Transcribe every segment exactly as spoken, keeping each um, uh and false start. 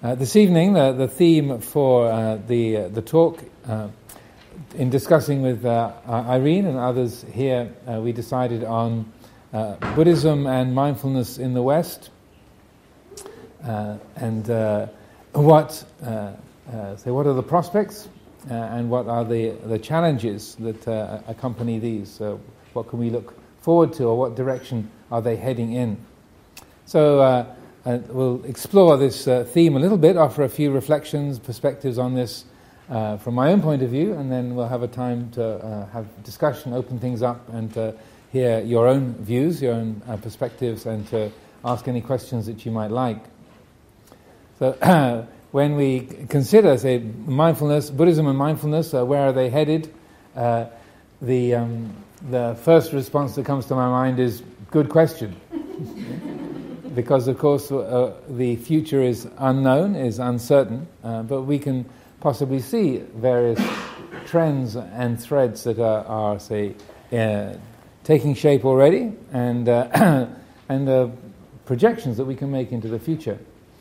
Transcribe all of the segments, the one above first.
Uh, this evening, the, the theme for uh, the uh, the talk, uh, in discussing with uh, Irene and others here, uh, we decided on uh, Buddhism and mindfulness in the West, uh, and uh, what uh, uh, so what are the prospects uh, and what are the the challenges that uh, accompany these? So, what can we look forward to, or what direction are they heading in? So. Uh, Uh, we'll explore this uh, theme a little bit, offer a few reflections, perspectives on this uh, from my own point of view, and then we'll have a time to uh, have discussion, open things up, and to hear your own views, your own uh, perspectives, and to ask any questions that you might like. So when we consider, say, mindfulness, Buddhism and mindfulness, uh, where are they headed? Uh, the, um, the first response that comes to my mind is, good question. Because, of course, uh, the future is unknown, is uncertain, uh, but we can possibly see various trends and threads that are, are say, uh, taking shape already, and uh, and uh, projections that we can make into the future.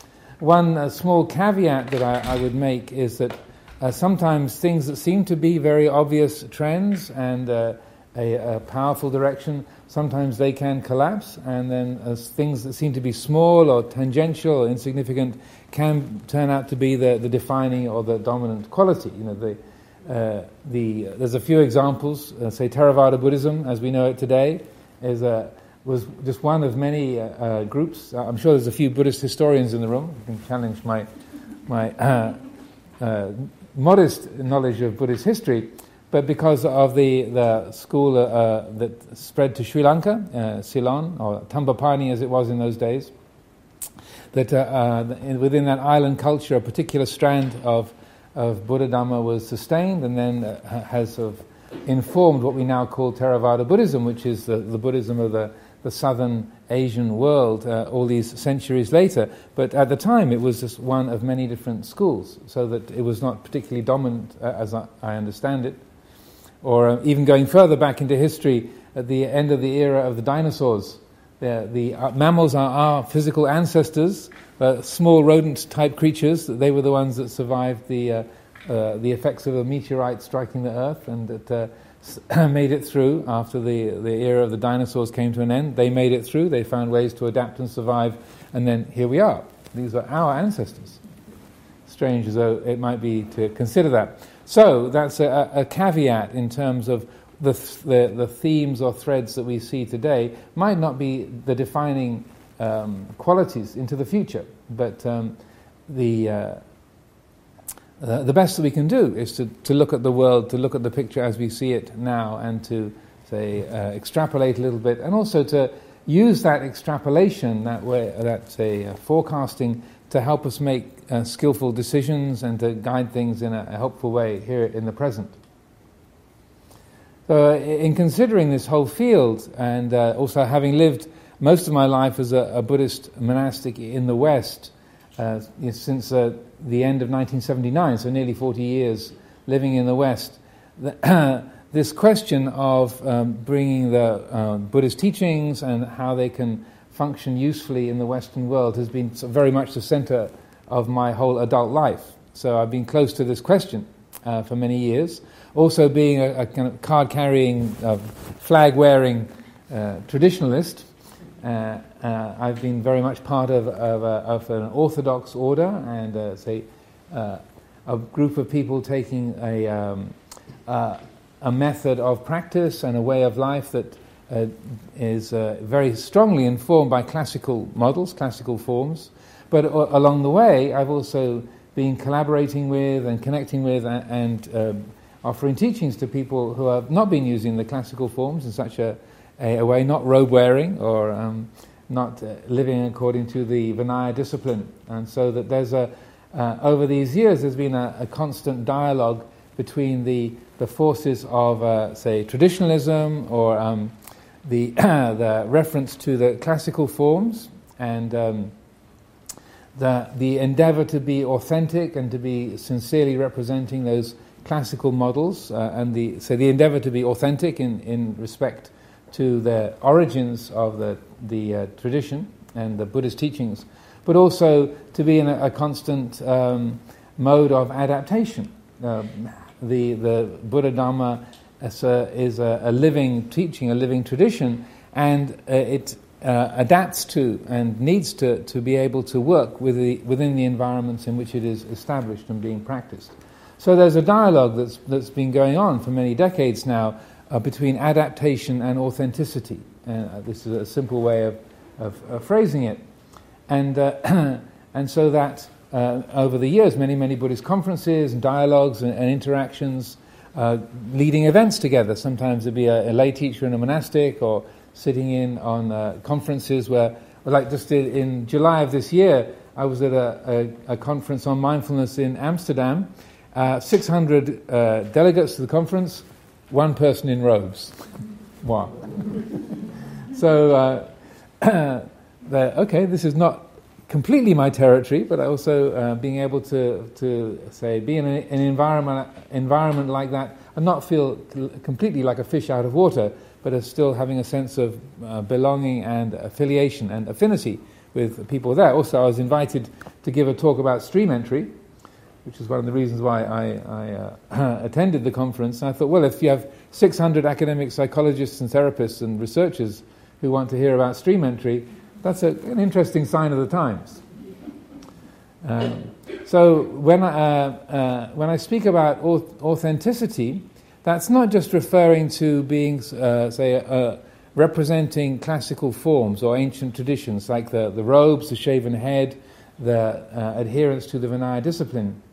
One uh, small caveat that I, I would make is that uh, sometimes things that seem to be very obvious trends and uh, a, a powerful direction, sometimes they can collapse, and then uh, things that seem to be small or tangential or insignificant can turn out to be the, the defining or the dominant quality. You know, the uh, the uh, there's a few examples. Uh, say Theravada Buddhism, as we know it today, is a was just one of many uh, uh, groups. Uh, I'm sure there's a few Buddhist historians in the room who can challenge my my uh, uh, modest knowledge of Buddhist history. But because of the, the school uh, that spread to Sri Lanka, uh, Ceylon, or Tambapani as it was in those days, that uh, uh, within that island culture, a particular strand of, of Buddha Dhamma was sustained, and then uh, has sort of informed what we now call Theravada Buddhism, which is the, the Buddhism of the, the southern Asian world uh, all these centuries later. But at the time, it was just one of many different schools, so that it was not particularly dominant, uh, as I, I understand it. Or uh, even going further back into history, at the end of the era of the dinosaurs, the, the uh, mammals are our physical ancestors, uh, small rodent-type creatures. They were the ones that survived the uh, uh, the effects of a meteorite striking the Earth, and that uh, made it through after the, the era of the dinosaurs came to an end. They made it through. They found ways to adapt and survive, and then here we are. These are our ancestors. Strange as though it might be to consider that. So that's a, a caveat in terms of the, the the themes or threads that we see today might not be the defining um, qualities into the future, but um, the uh, uh, the best that we can do is to, to look at the world, to look at the picture as we see it now, and to say uh, extrapolate a little bit, and also to use that extrapolation, that way, that say uh, forecasting, to help us make uh, skillful decisions and to guide things in a, a helpful way here in the present. So, uh, in considering this whole field, and uh, also having lived most of my life as a, a Buddhist monastic in the West, uh, since uh, the end of nineteen seventy-nine, so nearly forty years living in the West, the, this question of um, bringing the uh, Buddhist teachings and how they can function usefully in the Western world has been very much the center of my whole adult life. So I've been close to this question uh, for many years. Also being a, a kind of card-carrying, uh, flag-wearing uh, traditionalist, uh, uh, I've been very much part of, of, a, of an orthodox order, and uh, say uh, a group of people taking a, um, uh, a method of practice and a way of life that Uh, is uh, very strongly informed by classical models, classical forms. But uh, along the way, I've also been collaborating with and connecting with and, and um, offering teachings to people who have not been using the classical forms in such a, a, a way, not robe-wearing or um, not uh, living according to the Vinaya discipline. And so that there's a, uh, over these years, there's been a, a constant dialogue between the, the forces of, uh, say, traditionalism or um, The, the reference to the classical forms and um, the the endeavor to be authentic and to be sincerely representing those classical models, uh, and the so the endeavor to be authentic in, in respect to the origins of the the uh, tradition and the Buddhist teachings, but also to be in a, a constant um, mode of adaptation. Uh, the, the Buddha Dhamma is, a, is a, a living teaching, a living tradition, and uh, it uh, adapts to and needs to, to be able to work with the, within the environments in which it is established and being practiced. So there's a dialogue that's, that's been going on for many decades now uh, between adaptation and authenticity. And uh, this is a simple way of, of, of phrasing it. And, uh, and so that uh, over the years, many, many Buddhist conferences and dialogues and, and interactions, uh, leading events together. Sometimes there'd be a, a lay teacher and a monastic, or sitting in on uh, conferences where, like just in July of this year, I was at a, a, a conference on mindfulness in Amsterdam. Uh, six hundred uh, delegates to the conference, one person in robes. Wow. So, uh, the, okay, this is not completely my territory, but also uh, being able to, to say, be in an, an environment environment like that and not feel completely like a fish out of water, but are still having a sense of uh, belonging and affiliation and affinity with people there. Also, I was invited to give a talk about stream entry, which is one of the reasons why I, I uh, attended the conference. And I thought, well, if you have six hundred academic psychologists and therapists and researchers who want to hear about stream entry, that's a, an interesting sign of the times. Um, so when I, uh, uh, when I speak about authenticity, that's not just referring to being, uh, say, uh, representing classical forms or ancient traditions, like the, the robes, the shaven head, the uh, adherence to the Vinaya discipline.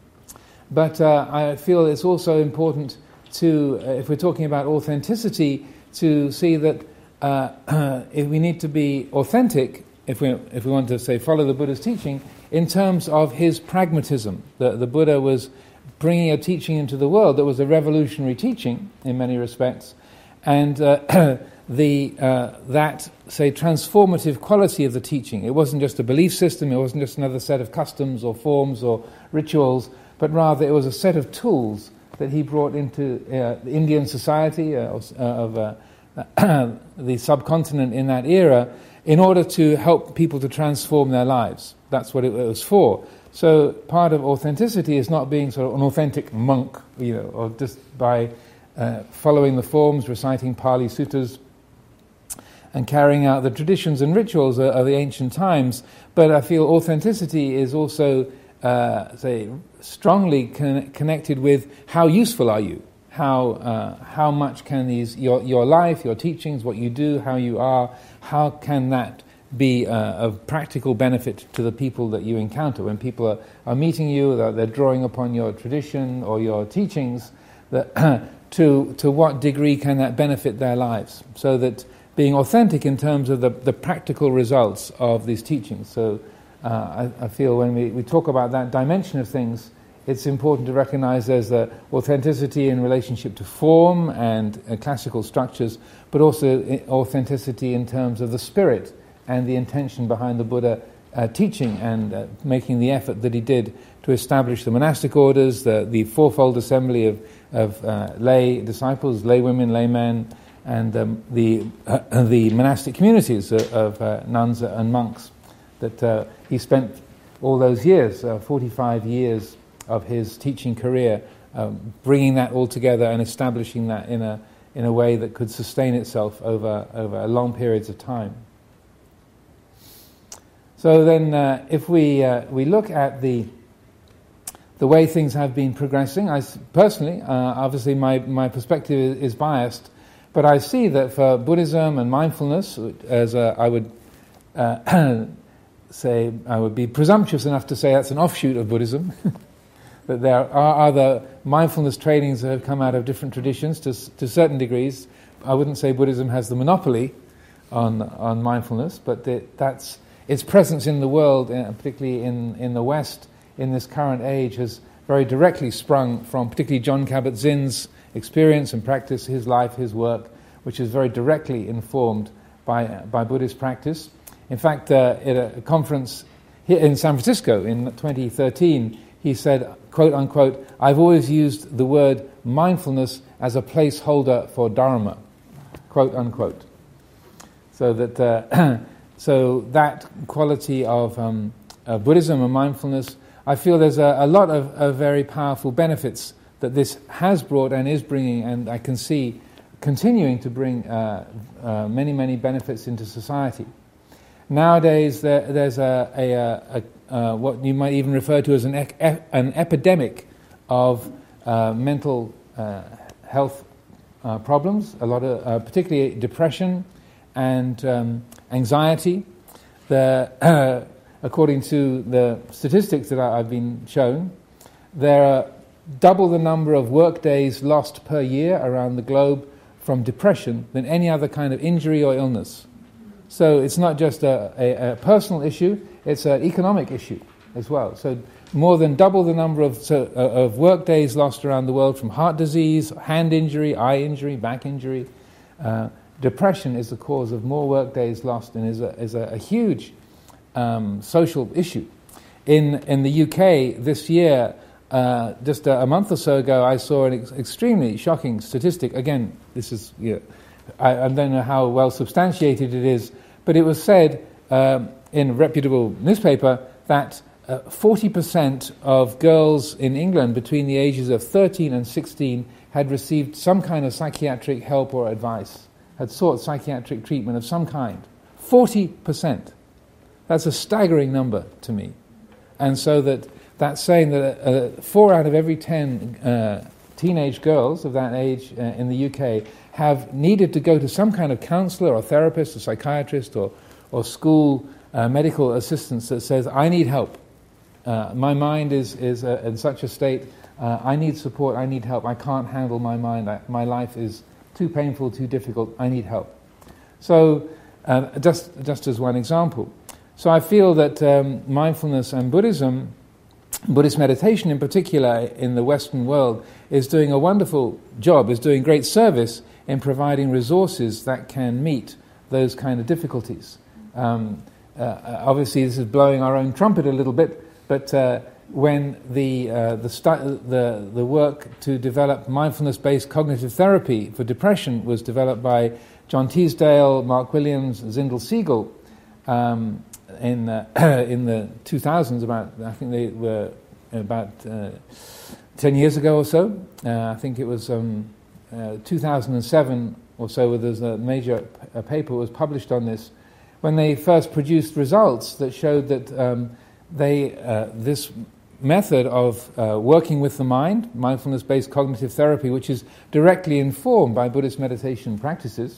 But uh, I feel it's also important to, uh, if we're talking about authenticity, to see that uh, if we need to be authentic, if we if we want to, say, follow the Buddha's teaching, in terms of his pragmatism. The, the Buddha was bringing a teaching into the world that was a revolutionary teaching in many respects, and uh, the uh, that, say, transformative quality of the teaching. It wasn't just a belief system, it wasn't just another set of customs or forms or rituals, but rather it was a set of tools that he brought into uh, the Indian society uh, of uh, the subcontinent in that era, in order to help people to transform their lives. That's what it was for. So part of authenticity is not being sort of an authentic monk, you know, or just by uh, following the forms, reciting Pali suttas, and carrying out the traditions and rituals of, of the ancient times. But I feel authenticity is also, uh, say, strongly con- connected with how useful are you? How uh, how much can these your your life, your teachings, what you do, how you are, how can that be uh, of practical benefit to the people that you encounter? When people are, are meeting you, they're, they're drawing upon your tradition or your teachings, that to to what degree can that benefit their lives? So that being authentic in terms of the, the practical results of these teachings. So uh, I, I feel when we, we talk about that dimension of things, it's important to recognize there's uh, authenticity in relationship to form and uh, classical structures, but also authenticity in terms of the spirit and the intention behind the Buddha uh, teaching and uh, making the effort that he did to establish the monastic orders, the, the fourfold assembly of, of uh, lay disciples, lay women, lay men, and um, the uh, the monastic communities of, of uh, nuns and monks. That uh, he spent all those years, uh, forty-five years, of his teaching career, um, bringing that all together and establishing that in a in a way that could sustain itself over over long periods of time. So then, uh, if we uh, we look at the the way things have been progressing, I personally, uh, obviously, my my perspective is, is biased, but I see that for Buddhism and mindfulness, as a, I would uh, say, I would be presumptuous enough to say that's an offshoot of Buddhism. That there are other mindfulness trainings that have come out of different traditions to to certain degrees. I wouldn't say Buddhism has the monopoly on on mindfulness, but it, that's its presence in the world, particularly in, in the West, in this current age, has very directly sprung from particularly John Kabat-Zinn's experience and practice, his life, his work, which is very directly informed by by Buddhist practice. In fact, uh, at a conference here in San Francisco in twenty thirteen, he said, quote unquote, "I've always used the word mindfulness as a placeholder for Dharma," quote unquote. So that uh, so that quality of um, uh, Buddhism and mindfulness, I feel there's a, a lot of, of very powerful benefits that this has brought and is bringing, and I can see continuing to bring uh, uh, many, many benefits into society. Nowadays, there, there's a, a, a, a what you might even refer to as an, ec- an epidemic of uh, mental uh, health uh, problems, a lot of, uh, particularly depression and um, anxiety. The, uh, according to the statistics that I, I've been shown, there are double the number of work days lost per year around the globe from depression than any other kind of injury or illness. So it's not just a, a, a personal issue, it's an economic issue as well. So more than double the number of, so, uh, of work days lost around the world from heart disease, hand injury, eye injury, back injury. Uh, depression is the cause of more work days lost and is a, is a, a huge um, social issue. In, in the U K this year, Uh, just a, a month or so ago, I saw an ex- extremely shocking statistic. Again, this is, you know, I, I don't know how well substantiated it is, but it was said um, in a reputable newspaper that uh, forty percent of girls in England between the ages of thirteen and sixteen had received some kind of psychiatric help or advice, had sought psychiatric treatment of some kind. forty percent. That's a staggering number to me. And so that That's saying that uh, four out of every ten uh, teenage girls of that age uh, in the U K have needed to go to some kind of counsellor or therapist or psychiatrist or, or school uh, medical assistance that says, I need help. Uh, my mind is, is uh, in such a state, uh, I need support, I need help, I can't handle my mind, I, my life is too painful, too difficult, I need help. So, uh, just, just as one example. So I feel that um, mindfulness and Buddhism, Buddhist meditation in particular in the Western world, is doing a wonderful job, is doing great service in providing resources that can meet those kind of difficulties. Um, uh, obviously this is blowing our own trumpet a little bit, but uh, when the, uh, the, stu- the, the work to develop mindfulness-based cognitive therapy for depression was developed by John Teasdale, Mark Williams, Zindel Siegel, um, in uh, in the two thousands, about I think they were about uh, ten years ago or so. Uh, I think it was um, uh, two thousand seven or so, where there's a major p- a paper was published on this, when they first produced results that showed that um, they uh, this method of uh, working with the mind, mindfulness-based cognitive therapy, which is directly informed by Buddhist meditation practices,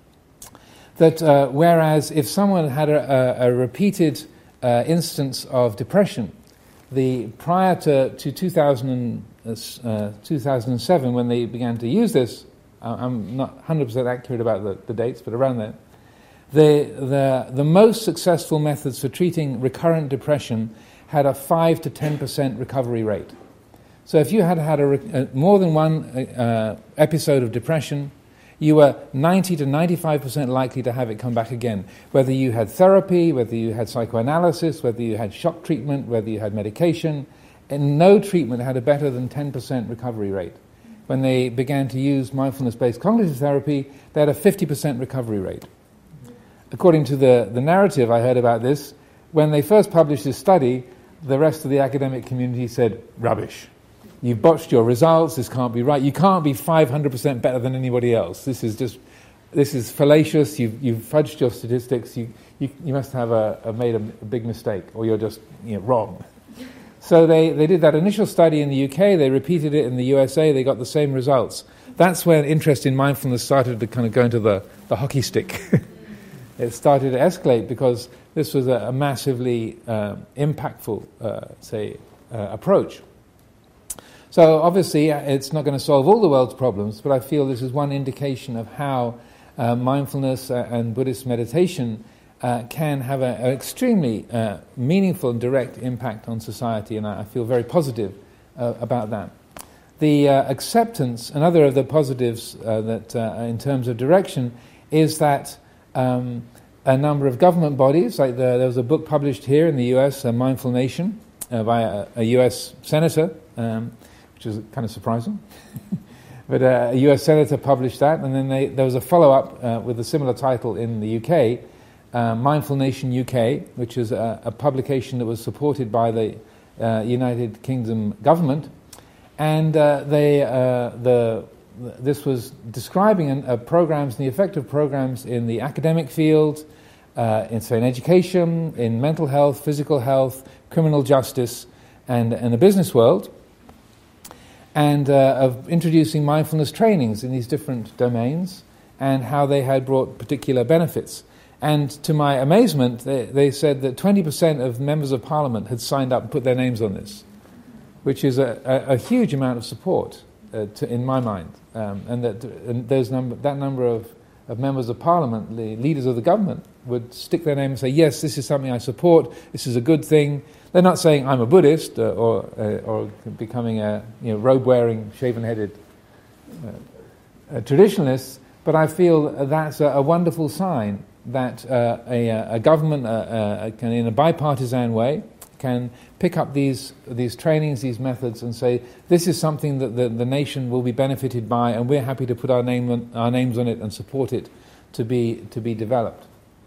that uh, whereas if someone had a, a, a repeated uh, instance of depression, the prior to, to two thousand, uh, two thousand seven, when they began to use this, uh, I'm not one hundred percent accurate about the, the dates, but around then, the, the, the most successful methods for treating recurrent depression had a five to ten percent recovery rate. So if you had had a, a, more than one uh, episode of depression, you were ninety to ninety-five percent likely to have it come back again. Whether you had therapy, whether you had psychoanalysis, whether you had shock treatment, whether you had medication, and no treatment had a better than ten percent recovery rate. When they began to use mindfulness-based cognitive therapy, they had a fifty percent recovery rate. According to the, the narrative I heard about this, when they first published this study, the rest of the academic community said, rubbish. You've botched your results, this can't be right. You can't be five hundred percent better than anybody else. This is just, this is fallacious, you've, you've fudged your statistics, you, you, you must have a, a made a, a big mistake, or you're just you know, wrong. So they, they did that initial study in the U K, they repeated it in the U S A, they got the same results. That's when interest in mindfulness started to kind of go into the, the hockey stick. It started to escalate because this was a, a massively uh, impactful, uh, say, uh, approach. So obviously it's not going to solve all the world's problems, but I feel this is one indication of how uh, mindfulness uh, and Buddhist meditation uh, can have an extremely uh, meaningful and direct impact on society, and I, I feel very positive uh, about that. The uh, acceptance, another of the positives uh, that uh, in terms of direction, is that um, a number of government bodies, like the, there was a book published here in the U S, uh, Mindful Nation, uh, by a, a U S senator, um, which is kind of surprising. But uh, a U S senator published that, and then they, there was a follow-up uh, with a similar title in the U K uh, Mindful Nation U K, which is a, a publication that was supported by the uh, United Kingdom government, and uh, they uh, the this was describing an, uh, programs and the effect of programs in the academic field, uh, in, so in education, in mental health, physical health, criminal justice, and, and the business world, and uh, of introducing mindfulness trainings in these different domains and how they had brought particular benefits. And to my amazement, they, they said that twenty percent of members of parliament had signed up and put their names on this, which is a, a, a huge amount of support uh, to, in my mind. Um, and that and those number, that number of, of members of parliament, the leaders of the government, would stick their name and say, yes, this is something I support, this is a good thing. They're not saying I'm a Buddhist uh, or uh, or becoming a you know, robe-wearing, shaven-headed uh, traditionalist, but I feel that's a, a wonderful sign that uh, a, a government uh, uh, can, in a bipartisan way, can pick up these these trainings, these methods, and say this is something that the, the nation will be benefited by, and we're happy to put our name on, our names on it and support it to be to be developed.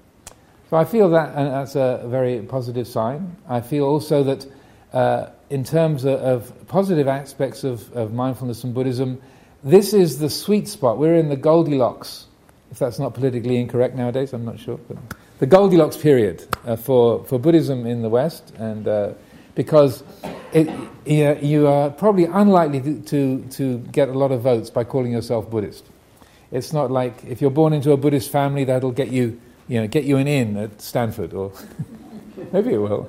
So I feel that, and that's a very positive sign. I feel also that uh, in terms of, of positive aspects of, of mindfulness and Buddhism, this is the sweet spot. We're in the Goldilocks, if that's not politically incorrect nowadays, I'm not sure. But the Goldilocks period uh, for, for Buddhism in the West, and uh, because it, you, you are probably unlikely to, to, to get a lot of votes by calling yourself Buddhist. It's not like if you're born into a Buddhist family, that'll get you, you know, get you an in at Stanford, or maybe it will.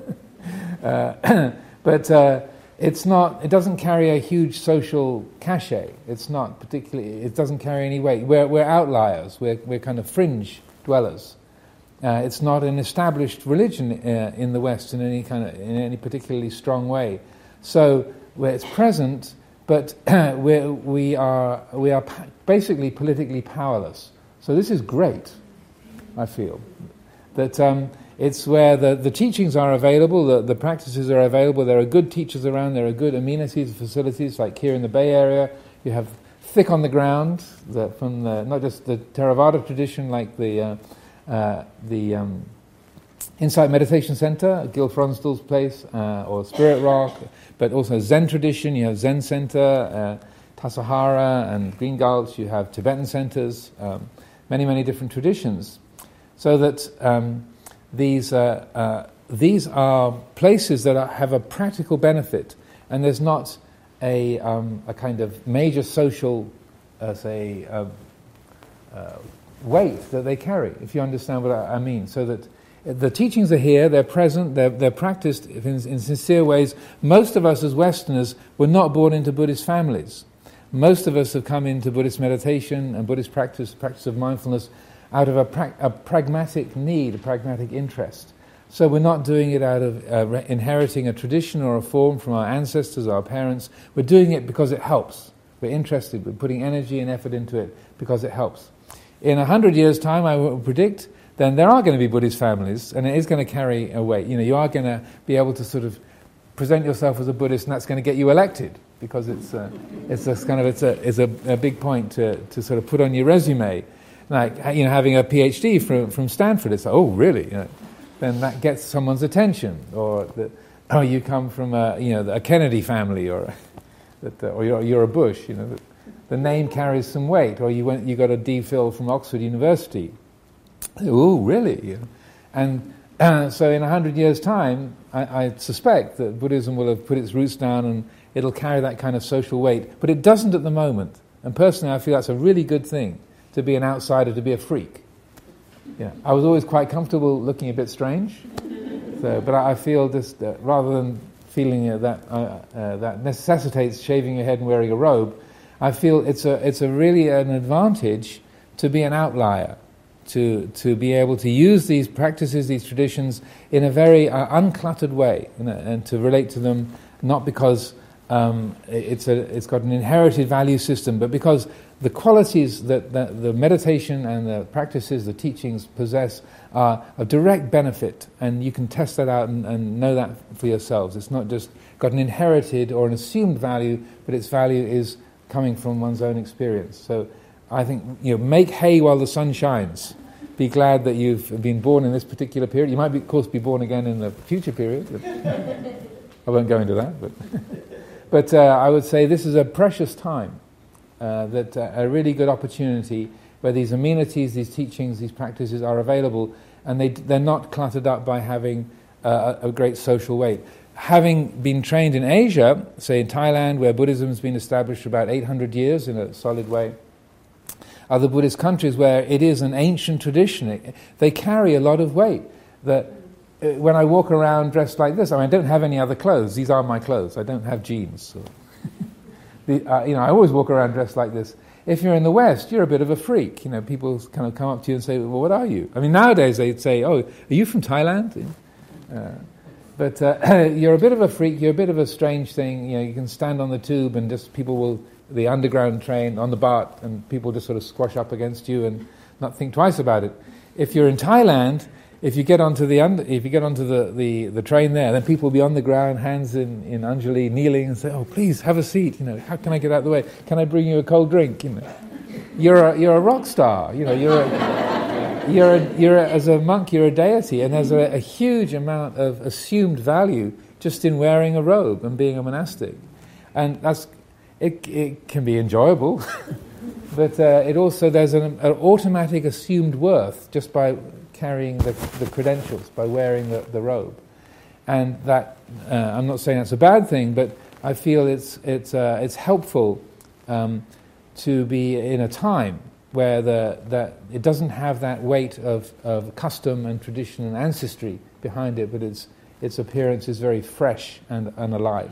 Uh, but uh, it's not. It doesn't carry a huge social cachet. It's not particularly. It doesn't carry any weight. We're we're outliers. We're we're kind of fringe dwellers. Uh, it's not an established religion uh, in the West in any kind of in any particularly strong way. So where it's present, but we we are we are pa- basically politically powerless. So this is great. I feel that um, it's where the, the teachings are available, the, the practices are available. There are good teachers around. There are good amenities, facilities, like here in the Bay Area. You have thick on the ground the, from the, not just the Theravada tradition, like the uh, uh, the um, Insight Meditation Center, Gil Fronsdal's place, uh, or Spirit Rock, but also Zen tradition. You have Zen Center, uh, Tassajara and Green Gulch. You have Tibetan centers, um, many, many different traditions. So that um, these uh, uh, these are places that are, have a practical benefit, and there's not a um, a kind of major social, uh, say, uh, uh, weight that they carry. If you understand what I, I mean, so that the teachings are here, they're present, they're they're practiced in, in sincere ways. Most of us as Westerners were not born into Buddhist families. Most of us have come into Buddhist meditation and Buddhist practice, practice of mindfulness, out of a, pra- a pragmatic need, a pragmatic interest. So we're not doing it out of uh, re- inheriting a tradition or a form from our ancestors, our parents. We're doing it because it helps. We're interested. We're putting energy and effort into it because it helps. In a hundred years' time, I will predict, then there are going to be Buddhist families, and it is going to carry a weight. You know, you are going to be able to sort of present yourself as a Buddhist, and that's going to get you elected, because it's uh, it's a kind of it's a it's a, a big point to to sort of put on your resume. Like, you know, having a PhD from from Stanford, it's like, oh, really? You know, then that gets someone's attention. Or, the, oh, you come from a, you know, a Kennedy family, or that, or you're, you're a Bush. You know, the, the name carries some weight. Or you went, you got a D Phil from Oxford University. Oh, really? You know? And uh, so, in a hundred years' time, I, I suspect that Buddhism will have put its roots down, and it'll carry that kind of social weight. But it doesn't at the moment. And personally, I feel that's a really good thing. To be an outsider, to be a freak. Yeah, I was always quite comfortable looking a bit strange, so, but I, I feel just uh, rather than feeling uh, that uh, uh, that necessitates shaving your head and wearing a robe, I feel it's a it's a really an advantage to be an outlier, to to be able to use these practices, these traditions in a very uh, uncluttered way, you know, and to relate to them not because um, it's a it's got an inherited value system, but because the qualities that, that the meditation and the practices, the teachings possess are of direct benefit, and you can test that out and, and know that for yourselves. It's not just got an inherited or an assumed value, but its value is coming from one's own experience. So I think, you know, make hay while the sun shines. be glad that you've been born in this particular period. You might, be, of course, be born again in the future period. But I won't go into that. But, but uh, I would say this is a precious time, uh, that uh, a really good opportunity where these amenities, these teachings, these practices are available, and they, they're not cluttered up by having uh, a, a great social weight. Having been trained in Asia, say in Thailand, where Buddhism has been established for about eight hundred years in a solid way, other Buddhist countries where it is an ancient tradition, it, they carry a lot of weight. That uh, when I walk around dressed like this, I mean, I don't have any other clothes. These are my clothes. I don't have jeans. So. the, uh, you know, I always walk around dressed like this. If you're in the West, you're a bit of a freak. You know, people kind of come up to you and say, "Well, what are you?" I mean, nowadays they'd say, "Oh, are you from Thailand?" Uh, but uh, you're a bit of a freak. You're a bit of a strange thing. You know, you can stand on the tube and just people will. The underground train on the BART, and people just sort of squash up against you and not think twice about it. If you're in Thailand, if you get onto the under, if you get onto the, the, the train there, then people will be on the ground, hands in, in Anjali, kneeling and say, "Oh, please have a seat. You know, how can I get out of the way? Can I bring you a cold drink?" You know, you're a you're a rock star. You know, you're a, you're a, you're a, as a monk, you're a deity, and there's a, a huge amount of assumed value just in wearing a robe and being a monastic, and that's. It, it can be enjoyable, but uh, it also there's an, an automatic assumed worth just by carrying the, the credentials, by wearing the, the robe, and that uh, I'm not saying that's a bad thing, but I feel it's it's uh, it's helpful um, to be in a time where the that it doesn't have that weight of, of custom and tradition and ancestry behind it, but its its appearance is very fresh and, and alive.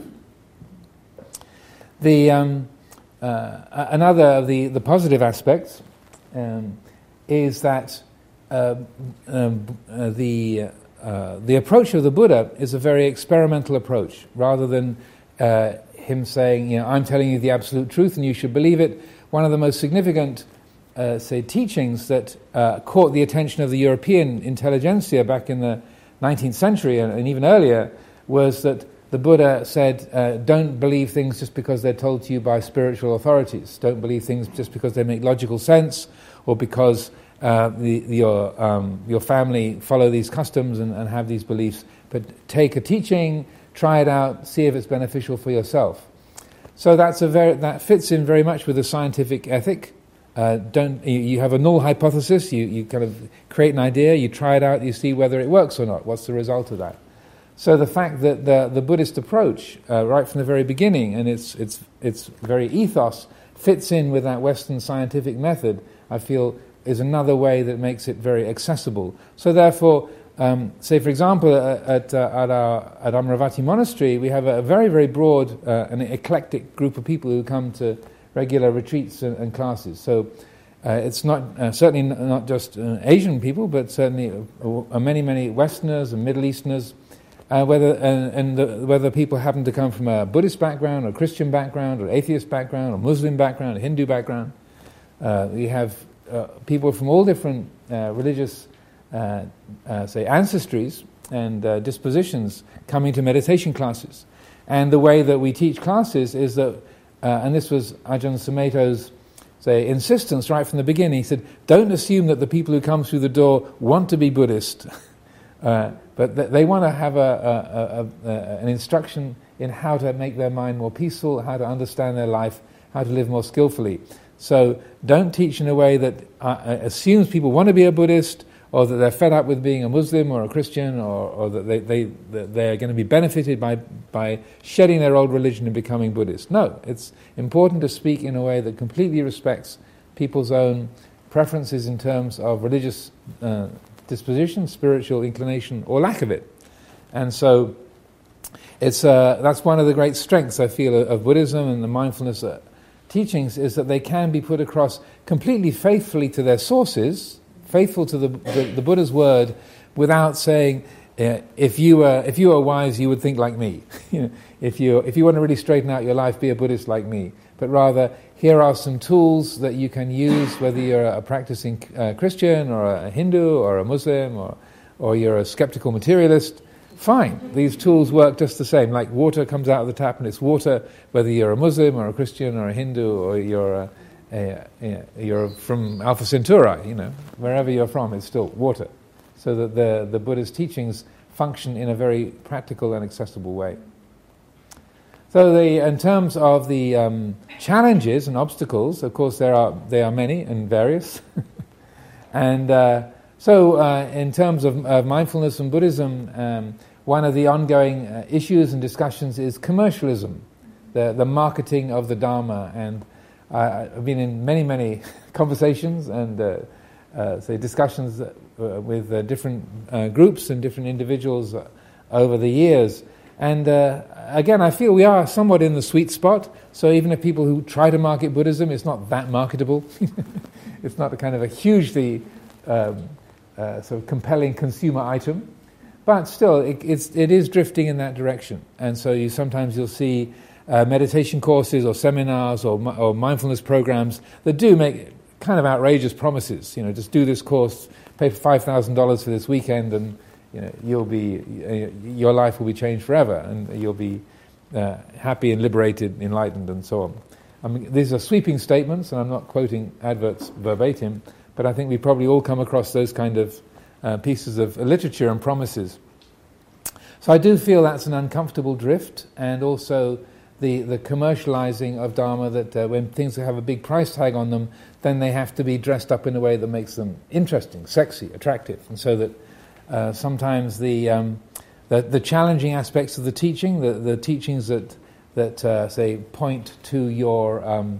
The um, uh, another of the, the positive aspects um, is that uh, um, uh, the uh, the approach of the Buddha is a very experimental approach, rather than uh, him saying, you know, "I'm telling you the absolute truth and you should believe it." One of the most significant, uh, say, teachings that uh, caught the attention of the European intelligentsia back in the nineteenth century and, and even earlier was that. The Buddha said, uh, don't believe things just because they're told to you by spiritual authorities. Don't believe things just because they make logical sense or because uh, the, the, your, um, your family follow these customs and, and have these beliefs. But take a teaching, try it out, see if it's beneficial for yourself. So that's a very, that fits in very much with the scientific ethic. Uh, don't you, you have a null hypothesis, you, you kind of create an idea, you try it out, you see whether it works or not. What's the result of that? So the fact that the, the Buddhist approach, uh, right from the very beginning, and its its its very ethos, fits in with that Western scientific method, I feel is another way that makes it very accessible. So therefore, um, say for example, at uh, at our at Amaravati Monastery, we have a very very broad uh, and eclectic group of people who come to regular retreats and, and classes. So. Uh, it's not uh, certainly not just uh, Asian people, but certainly uh, many many Westerners and Middle Easterners. Uh, whether and, and the, whether people happen to come from a Buddhist background, or Christian background, or atheist background, or Muslim background, or Hindu background, uh, we have uh, people from all different uh, religious, uh, uh, say, ancestries and uh, dispositions coming to meditation classes. And the way that we teach classes is that, uh, and this was Ajahn Sumedho's, say, insistence right from the beginning. He said, "Don't assume that the people who come through the door want to be Buddhist." Uh, but th- they want to have a, a, a, a, an instruction in how to make their mind more peaceful, how to understand their life, how to live more skillfully. So don't teach in a way that uh, assumes people want to be a Buddhist, or that they're fed up with being a Muslim or a Christian, or, or that they, they, that they're going to be benefited by, by shedding their old religion and becoming Buddhist. No, it's important to speak in a way that completely respects people's own preferences in terms of religious uh, disposition, spiritual inclination, or lack of it. And so it's uh, that's one of the great strengths, I feel, of, of Buddhism and the mindfulness uh, teachings, is that they can be put across completely faithfully to their sources, faithful to the, the, the Buddha's word, without saying, uh, if you were if you were wise, you would think like me. you know, if you if you want to really straighten out your life, be a Buddhist like me. But rather, here are some tools that you can use, whether you're a practicing uh, Christian or a Hindu or a Muslim or or you're a skeptical materialist. Fine, these tools work just the same. Like water comes out of the tap and it's water, whether you're a Muslim or a Christian or a Hindu or you're a, a, a, you're from Alpha Centauri, you know, wherever you're from, it's still water. So that the, the Buddha's teachings function in a very practical and accessible way. So the, in terms of the um, challenges and obstacles, of course there are there are many and various. and uh, so uh, in terms of uh, mindfulness and Buddhism, um, one of the ongoing uh, issues and discussions is commercialism, the, the marketing of the Dharma. And uh, I've been in many, many conversations and uh, uh, say discussions uh, with uh, different uh, groups and different individuals uh, over the years. And uh, again, I feel we are somewhat in the sweet spot. So even if people who try to market Buddhism, it's not that marketable. It's not a kind of a hugely um, uh, sort of compelling consumer item. But still, it, it's, it is drifting in that direction. And so you sometimes you'll see uh, meditation courses or seminars or, or mindfulness programs that do make kind of outrageous promises. You know, just do this course, pay for five thousand dollars for this weekend, and you know, you'll be, uh, your life will be changed forever, and you'll be uh, happy and liberated, enlightened, and so on. I mean, these are sweeping statements, and I'm not quoting adverts verbatim, but I think we probably all come across those kind of uh, pieces of literature and promises. So I do feel that's an uncomfortable drift, and also the, the commercializing of Dharma, that uh, when things have a big price tag on them, then they have to be dressed up in a way that makes them interesting, sexy, attractive, and so that Uh, sometimes the, um, the the challenging aspects of the teaching, the, the teachings that that uh, say point to your um,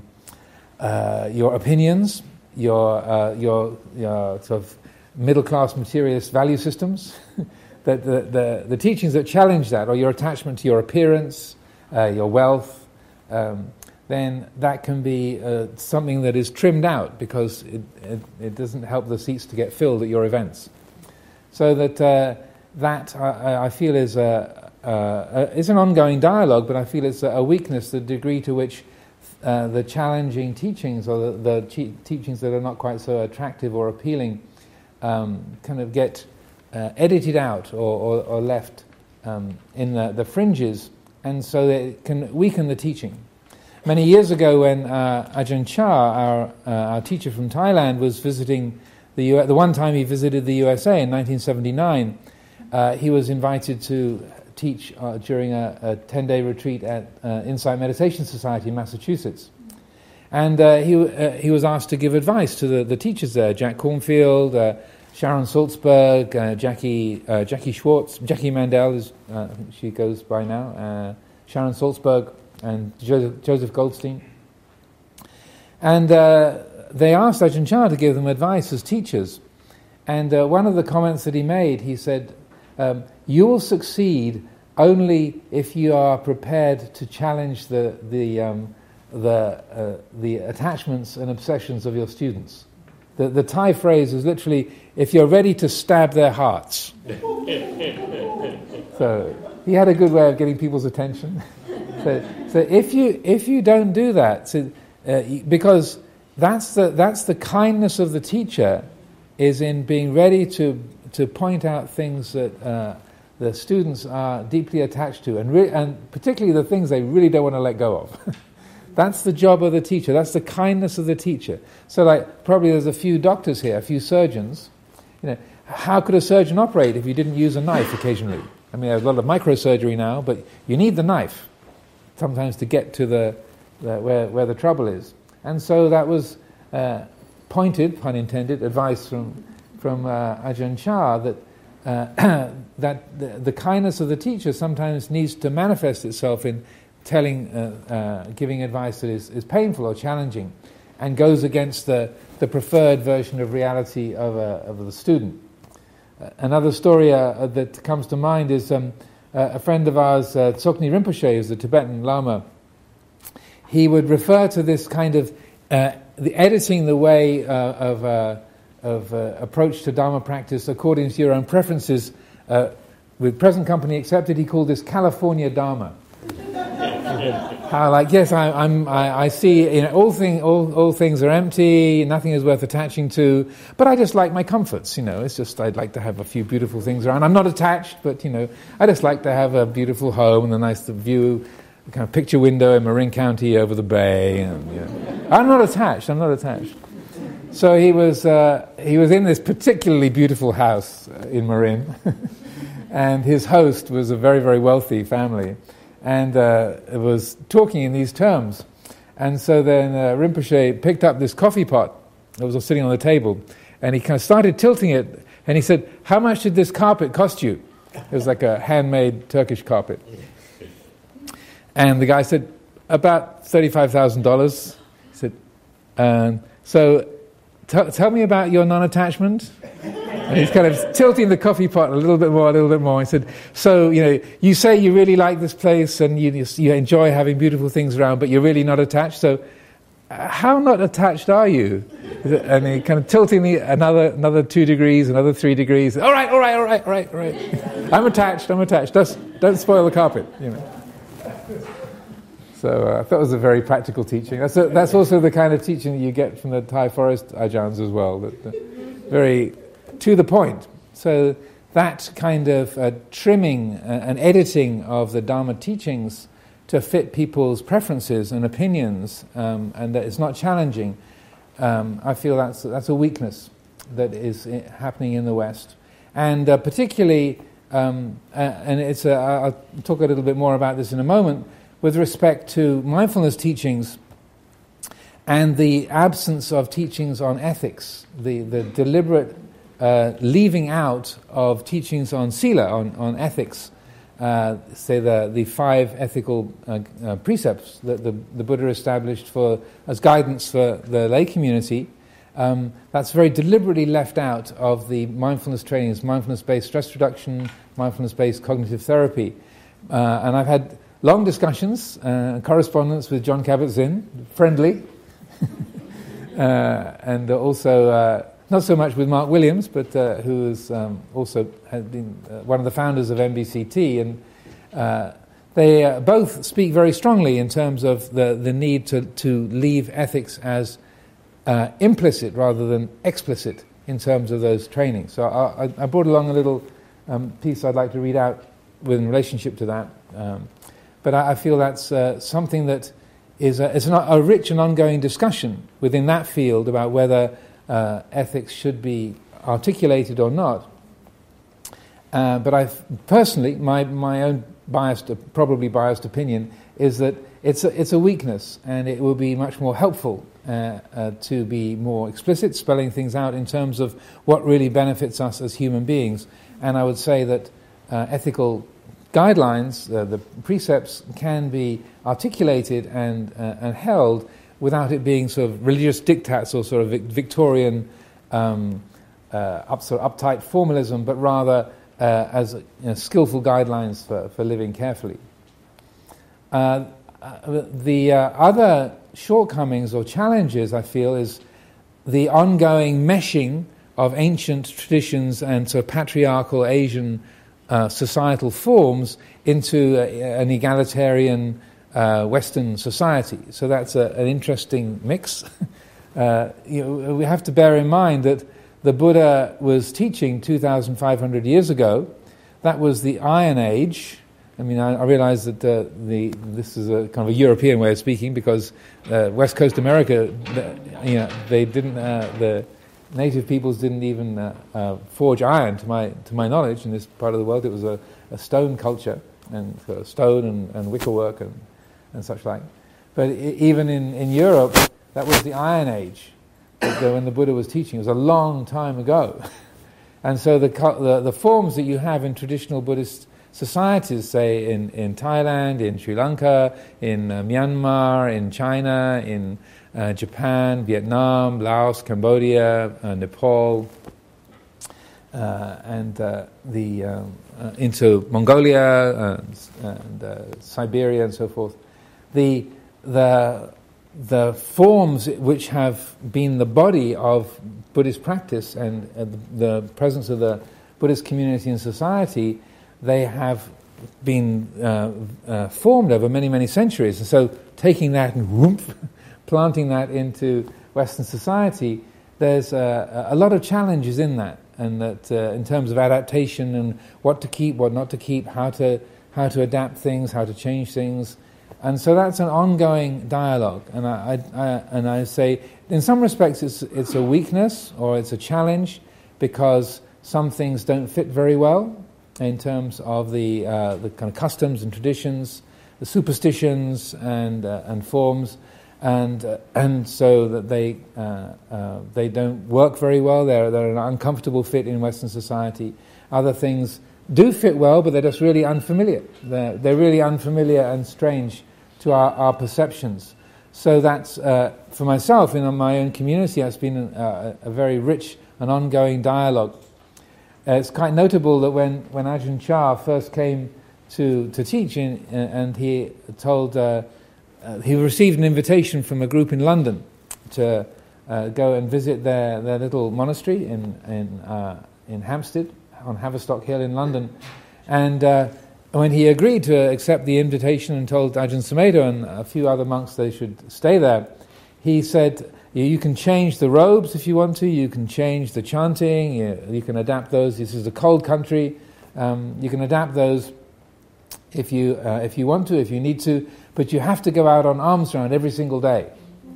uh, your opinions, your uh, your your sort of middle class materialist value systems, that the, the the teachings that challenge that, or your attachment to your appearance, uh, your wealth, um, then that can be uh, something that is trimmed out because it, it it doesn't help the seats to get filled at your events. So that uh, that I, I feel is a, uh, is an ongoing dialogue, but I feel it's a weakness, the degree to which uh, the challenging teachings or the, the che- teachings that are not quite so attractive or appealing um, kind of get uh, edited out or, or, or left um, in the, the fringes, and so that it can weaken the teaching. Many years ago, when uh, Ajahn Chah, our, uh, our teacher from Thailand, was visiting The, U- the one time he visited the U S A in nineteen seventy-nine, uh, he was invited to teach uh, during a, a ten-day retreat at uh, Insight Meditation Society in Massachusetts. And uh, he uh, he was asked to give advice to the, the teachers there, Jack Cornfield, uh, Sharon Salzberg, uh, Jackie uh, Jackie Schwartz, Jackie Mandel, is, uh, I think she goes by now, uh, Sharon Salzberg, and Joseph, Joseph Goldstein. And Uh, They asked Ajahn Chah to give them advice as teachers. And uh, one of the comments that he made, he said, um, you will succeed only if you are prepared to challenge the the um, the, uh, the attachments and obsessions of your students. The, the Thai phrase is literally, if you're ready to stab their hearts. So he had a good way of getting people's attention. so, so if you if you don't do that, so, uh, because That's the that's the kindness of the teacher, is in being ready to to point out things that uh, the students are deeply attached to, and re- and particularly the things they really don't want to let go of. That's the job of the teacher. That's the kindness of the teacher. So, like, probably there's a few doctors here, a few surgeons. You know, how could a surgeon operate if you didn't use a knife occasionally? I mean, there's a lot of microsurgery now, but you need the knife sometimes to get to the, the where where the trouble is. And so that was uh, pointed, pun intended, advice from from uh, Ajahn Chah that uh, that the, the kindness of the teacher sometimes needs to manifest itself in telling, uh, uh, giving advice that is, is painful or challenging, and goes against the, the preferred version of reality of a, of the student. Uh, another story uh, that comes to mind is um, uh, a friend of ours, uh, Tsoknyi Rinpoche, who's a Tibetan Lama. He would refer to this kind of uh, the editing the way uh, of uh, of uh, approach to Dharma practice according to your own preferences, uh, with present company accepted. He called this California Dharma. How, like, yes, I, I'm, I, I see, you know, all thing, all, all things are empty, nothing is worth attaching to. But I just like my comforts, you know. It's just I'd like to have a few beautiful things around. I'm not attached, but you know, I just like to have a beautiful home and a nice view, kind of picture window in Marin County over the bay, and you know. I'm not attached. I'm not attached. So he was uh, he was in this particularly beautiful house in Marin, and his host was a very, very wealthy family, and uh, was talking in these terms. And so then uh, Rinpoche picked up this coffee pot that was sitting on the table, and he kind of started tilting it, and he said, "How much did this carpet cost you?" It was like a handmade Turkish carpet. And the guy said, "About thirty-five thousand dollars. He said, um, "So t- tell me about your non-attachment." And he's kind of tilting the coffee pot a little bit more, a little bit more. He said, "So, you know, you say you really like this place and you you enjoy having beautiful things around, but you're really not attached. So, uh, how not attached are you?" And he kind of tilting the another another two degrees, another three degrees. All right, all right, all right, all right, all right. I'm attached. I'm attached. Don't don't spoil the carpet, you know. So uh, I thought it was a very practical teaching. That's a, that's also the kind of teaching that you get from the Thai forest ajahns as well. That uh, very to the point. So that kind of uh, trimming uh, and editing of the Dharma teachings to fit people's preferences and opinions, um, and that it's not challenging, um, I feel that's that's a weakness that is I- happening in the West. And uh, particularly, um, uh, and it's a, I'll talk a little bit more about this in a moment, with respect to mindfulness teachings and the absence of teachings on ethics, the, the deliberate uh, leaving out of teachings on sila, on, on ethics, uh, say the, the five ethical uh, uh, precepts that the, the Buddha established for as guidance for the lay community. Um, that's very deliberately left out of the mindfulness trainings, mindfulness-based stress reduction, mindfulness-based cognitive therapy. Uh, and I've had long discussions, uh, correspondence with John Kabat-Zinn, friendly, uh, and also uh, not so much with Mark Williams, but uh, who is um, also had been uh, one of the founders of M B C T, and uh, they uh, both speak very strongly in terms of the, the need to, to leave ethics as uh, implicit rather than explicit in terms of those trainings. So I, I brought along a little um, piece I'd like to read out in relationship to that. Um, But I feel that's uh, something that is a, it's an, a rich and ongoing discussion within that field about whether uh, ethics should be articulated or not. Uh, but I personally, my my own biased, probably biased opinion is that it's a, it's a weakness, and it will be much more helpful uh, uh, to be more explicit, spelling things out in terms of what really benefits us as human beings. And I would say that uh, ethical guidelines, uh, the precepts, can be articulated and uh, and held without it being sort of religious diktats or sort of Victorian um, uh, up, sort of uptight formalism, but rather uh, as you know, skillful guidelines for, for living carefully. Uh, the uh, other shortcomings or challenges, I feel, is the ongoing meshing of ancient traditions and sort of patriarchal Asian Uh, societal forms into a, an egalitarian uh, Western society. So that's a, an interesting mix. uh, you know, we have to bear in mind that the Buddha was teaching two thousand five hundred years ago. That was the Iron Age. I mean, I, I realize that uh, the this is a kind of a European way of speaking, because uh, West Coast America, the, you know, they didn't uh, the native peoples didn't even uh, uh, forge iron, to my to my knowledge. In this part of the world, it was a, a stone culture, and uh, stone and, and wickerwork and, and such like. But I- even in, in Europe, that was the Iron Age, that the, when the Buddha was teaching. It was a long time ago. And so the, the the forms that you have in traditional Buddhist societies, say in, in Thailand, in Sri Lanka, in uh, Myanmar, in China, in Uh, Japan, Vietnam, Laos, Cambodia, uh, Nepal, uh, and uh, the um, uh, into Mongolia and, and uh, Siberia and so forth. The the the forms which have been the body of Buddhist practice and uh, the, the presence of the Buddhist community and society, they have been uh, uh, formed over many many centuries. And so taking that and whoomp, planting that into Western society, there's uh, a lot of challenges in that, and that uh, in terms of adaptation and what to keep, what not to keep, how to how to adapt things, how to change things, And so that's an ongoing dialogue. And I, I, I and I say, in some respects, it's it's a weakness or it's a challenge because some things don't fit very well in terms of the uh, the kind of customs and traditions, the superstitions and uh, and forms, and uh, and so that they uh, uh, they don't work very well. They're they're an uncomfortable fit in Western society. Other things do fit well, but they're just really unfamiliar. They're they're really unfamiliar and strange to our, our perceptions. So that's, uh, for myself, in my own community, that's been a, a, a very rich and ongoing dialogue. Uh, it's quite notable that when, when Ajahn Chah first came to, to teach, in, uh, and he told, uh, uh, he received an invitation from a group in London to uh, go and visit their, their little monastery in, in, uh, in Hampstead, on Haverstock Hill in London. And uh, when he agreed to accept the invitation and told Ajahn Sumedho and a few other monks they should stay there, he said, you can change the robes if you want to, you can change the chanting, you, you can adapt those. This is a cold country. Um, you can adapt those if you uh, if you want to, if you need to, but you have to go out on alms round every single day.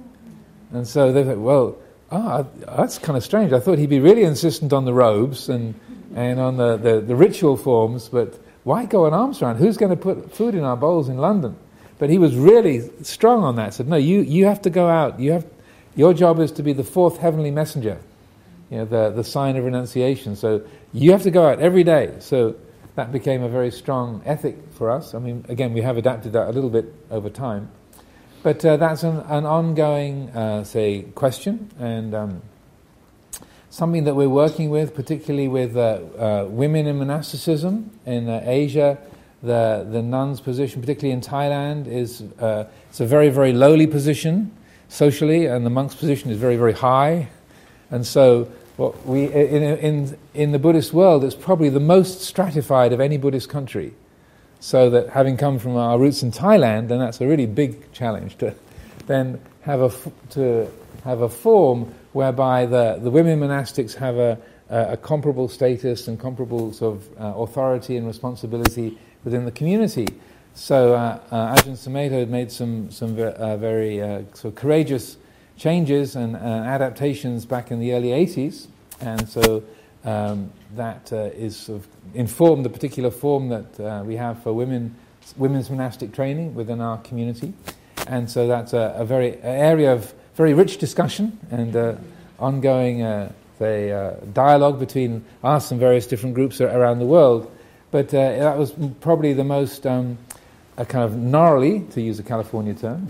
And so they thought, well, oh, that's kind of strange. I thought he'd be really insistent on the robes and, and on the, the, the ritual forms, but why go on alms round? Who's going to put food in our bowls in London? But he was really strong on that. Said, no, you, you have to go out. You have, your job is to be the fourth heavenly messenger, you know, the, the sign of renunciation. So you have to go out every day. So that became a very strong ethic for us. I mean, again, we have adapted that a little bit over time. But uh, that's an, an ongoing, uh, say, question, and um, something that we're working with, particularly with uh, uh, women in monasticism in uh, Asia. The the nuns' position, particularly in Thailand, is uh, it's a very, very lowly position socially, and the monks' position is very, very high. And so, what we in in in the Buddhist world, it's probably the most stratified of any Buddhist country. So that, having come from our roots in Thailand, then that's a really big challenge to then have a to have a form whereby the the women monastics have a a, a comparable status and comparable sort of uh, authority and responsibility within the community. So uh, uh, Ajahn Sumedho had made some some ver- uh, very uh, sort of courageous changes and uh, adaptations back in the early eighties, and so um, that uh, is sort of informed the particular form that uh, we have for women women's monastic training within our community, and so that's a, a very a area of very rich discussion and uh, ongoing uh, the uh, dialogue between us and various different groups around the world. But uh, that was probably the most um, a kind of gnarly, to use a California term,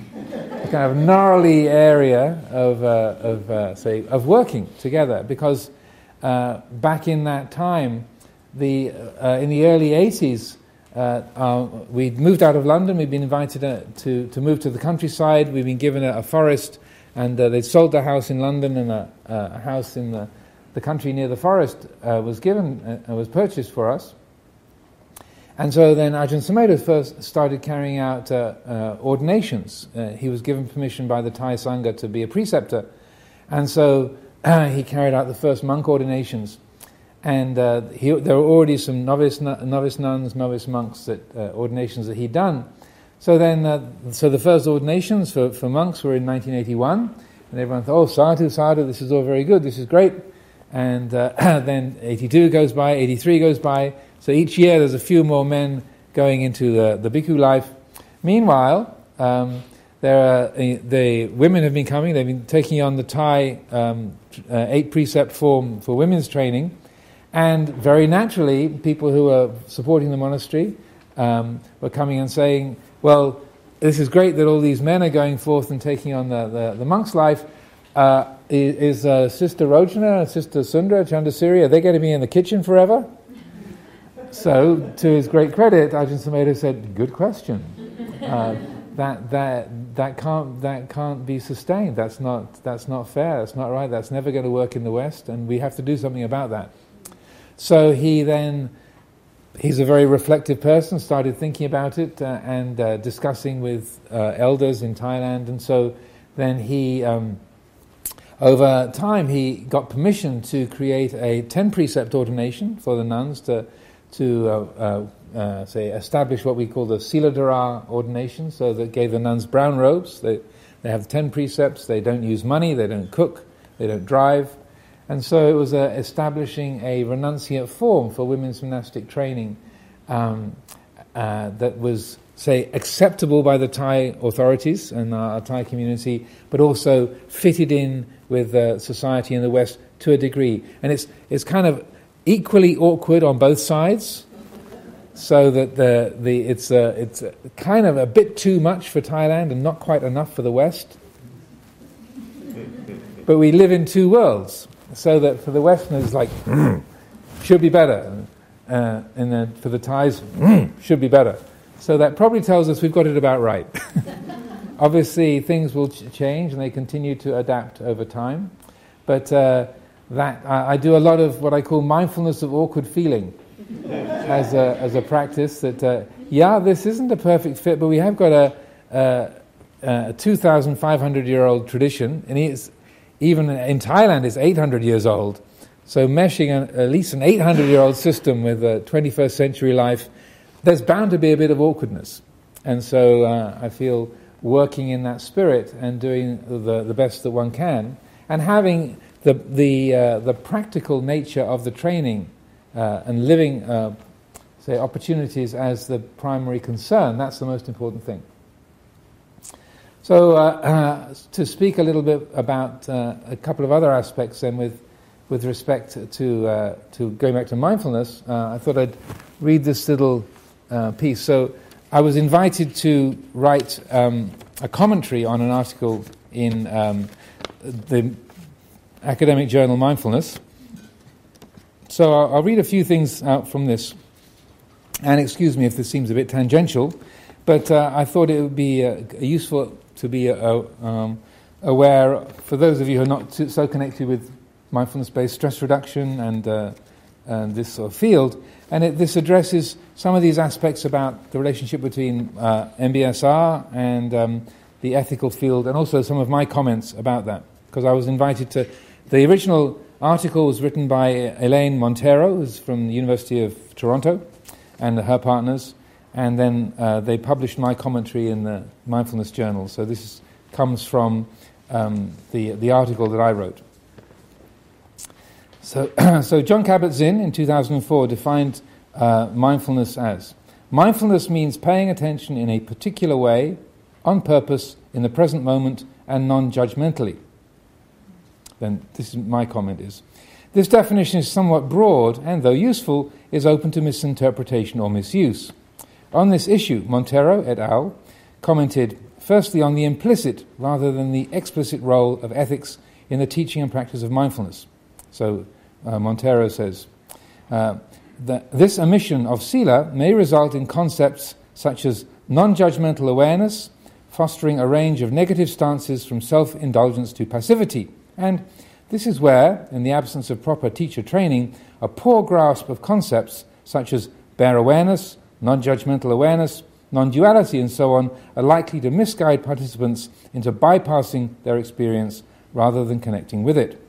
a kind of gnarly area of, uh, of uh, say, of working together. Because uh, back in that time, the uh, in the early eighties, uh, uh, we'd moved out of London. We'd been invited uh, to to move to the countryside. We'd been given a, a forest, and uh, they'd sold a house in London, and a, a house in the the country near the forest uh, was given uh, was purchased for us. And so then Ajahn Sumedho first started carrying out uh, uh, ordinations. Uh, he was given permission by the Thai Sangha to be a preceptor. And so uh, he carried out the first monk ordinations. And uh, he, there were already some novice novice nuns, novice monks, that uh, ordinations that he'd done. So then, uh, so the first ordinations for, for monks were in nineteen eighty-one. And everyone thought, oh, sadhu, sadhu, this is all very good, this is great. And uh, then eighty-two goes by, eighty-three goes by. So each year there's a few more men going into the, the bhikkhu life. Meanwhile, um, there are, uh, the women have been coming. They've been taking on the Thai um, uh, eight precept form for women's training, and very naturally, people who are supporting the monastery um, were coming and saying, "Well, this is great that all these men are going forth and taking on the the, the monk's life. Uh, is is uh, Sister Rojana, Sister Sundra, Chandasiri, are they going to be in the kitchen forever?" So, to his great credit, Ajahn Sumedho said, "Good question. Uh, that that that can't that can't be sustained. That's not that's not fair. That's not right. That's never going to work in the West, and we have to do something about that." So he then, he's a very reflective person. Started thinking about it uh, and uh, discussing with uh, elders in Thailand, and so then he, um, over time, he got permission to create a ten precept ordination for the nuns to. to uh, uh, uh, say, establish what we call the Sila Dara ordination, so that gave the nuns brown robes. They, they have ten precepts, they don't use money, they don't cook, they don't drive. And so it was uh, establishing a renunciate form for women's monastic training um, uh, that was, say, acceptable by the Thai authorities and our, our Thai community, but also fitted in with uh, society in the West to a degree. And it's it's kind of equally awkward on both sides, so that the the it's uh, it's uh, kind of a bit too much for Thailand and not quite enough for the West. But we live in two worlds, so that for the Westerners, like, mm, should be better, uh, and then for the Thais, mm, should be better. So that probably tells us we've got it about right. Obviously, things will ch- change, and they continue to adapt over time. But uh, that I, I do a lot of what I call mindfulness of awkward feeling as a as a practice. That uh, yeah, this isn't a perfect fit, but we have got a, a, a two thousand five hundred year old tradition, and it's even in Thailand it's eight hundred years old. So meshing an, at least an eight hundred year old system with a twenty-first century life, there's bound to be a bit of awkwardness. And so uh, I feel working in that spirit and doing the, the best that one can, and having the the uh, the practical nature of the training uh, and living, uh, say, opportunities as the primary concern. That's the most important thing. So uh, uh, to speak a little bit about uh, a couple of other aspects then with with respect to uh, to going back to mindfulness, uh, I thought I'd read this little uh, piece. So I was invited to write um, a commentary on an article in um, the academic journal Mindfulness. So I'll, I'll read a few things out from this, and excuse me if this seems a bit tangential, but uh, I thought it would be uh, useful to be uh, um, aware, for those of you who are not too, so connected with mindfulness-based stress reduction and, uh, and this sort of field, and it, this addresses some of these aspects about the relationship between uh, M B S R and um, the ethical field, and also some of my comments about that, because I was invited to... The original article was written by Elaine Montero, who's from the University of Toronto, and her partners, and then uh, they published my commentary in the Mindfulness Journal. So this is, comes from um, the the article that I wrote. So, so Jon Kabat-Zinn in two thousand four defined uh, mindfulness as: mindfulness means paying attention in a particular way, on purpose, in the present moment, and non-judgmentally. Then this is my comment is: this definition is somewhat broad, and though useful, is open to misinterpretation or misuse. On this issue, Montero et al. Commented firstly on the implicit rather than the explicit role of ethics in the teaching and practice of mindfulness. So uh, Montero says uh, that this omission of sila may result in concepts such as non-judgmental awareness, fostering a range of negative stances from self-indulgence to passivity. And this is where, in the absence of proper teacher training, a poor grasp of concepts such as bare awareness, non-judgmental awareness, non-duality, and so on, are likely to misguide participants into bypassing their experience rather than connecting with it.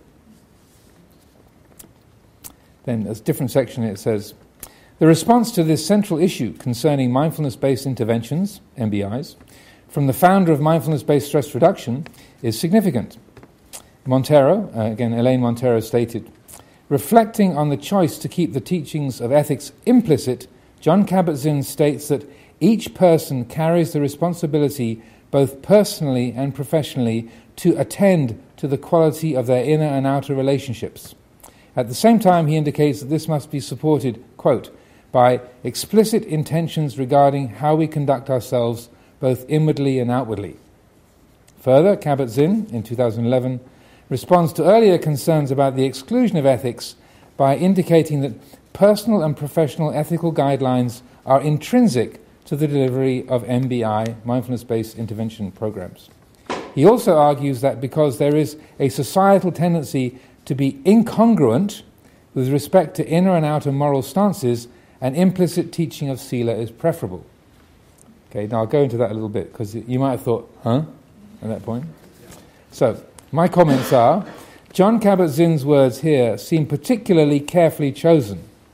Then, as a different section, it says, the response to this central issue concerning mindfulness-based interventions, M B Is, from the founder of mindfulness-based stress reduction is significant. Montero, uh, again, Elaine Montero stated, reflecting on the choice to keep the teachings of ethics implicit, Jon Kabat-Zinn states that each person carries the responsibility, both personally and professionally, to attend to the quality of their inner and outer relationships. At the same time, he indicates that this must be supported, quote, by explicit intentions regarding how we conduct ourselves, both inwardly and outwardly. Further, Kabat-Zinn, in two thousand eleven, responds to earlier concerns about the exclusion of ethics by indicating that personal and professional ethical guidelines are intrinsic to the delivery of M B I, mindfulness-based intervention programs. He also argues that because there is a societal tendency to be incongruent with respect to inner and outer moral stances, an implicit teaching of sila is preferable. Okay, now I'll go into that a little bit, because you might have thought, huh, at that point. So, my comments are, Jon Kabat-Zinn's words here seem particularly carefully chosen.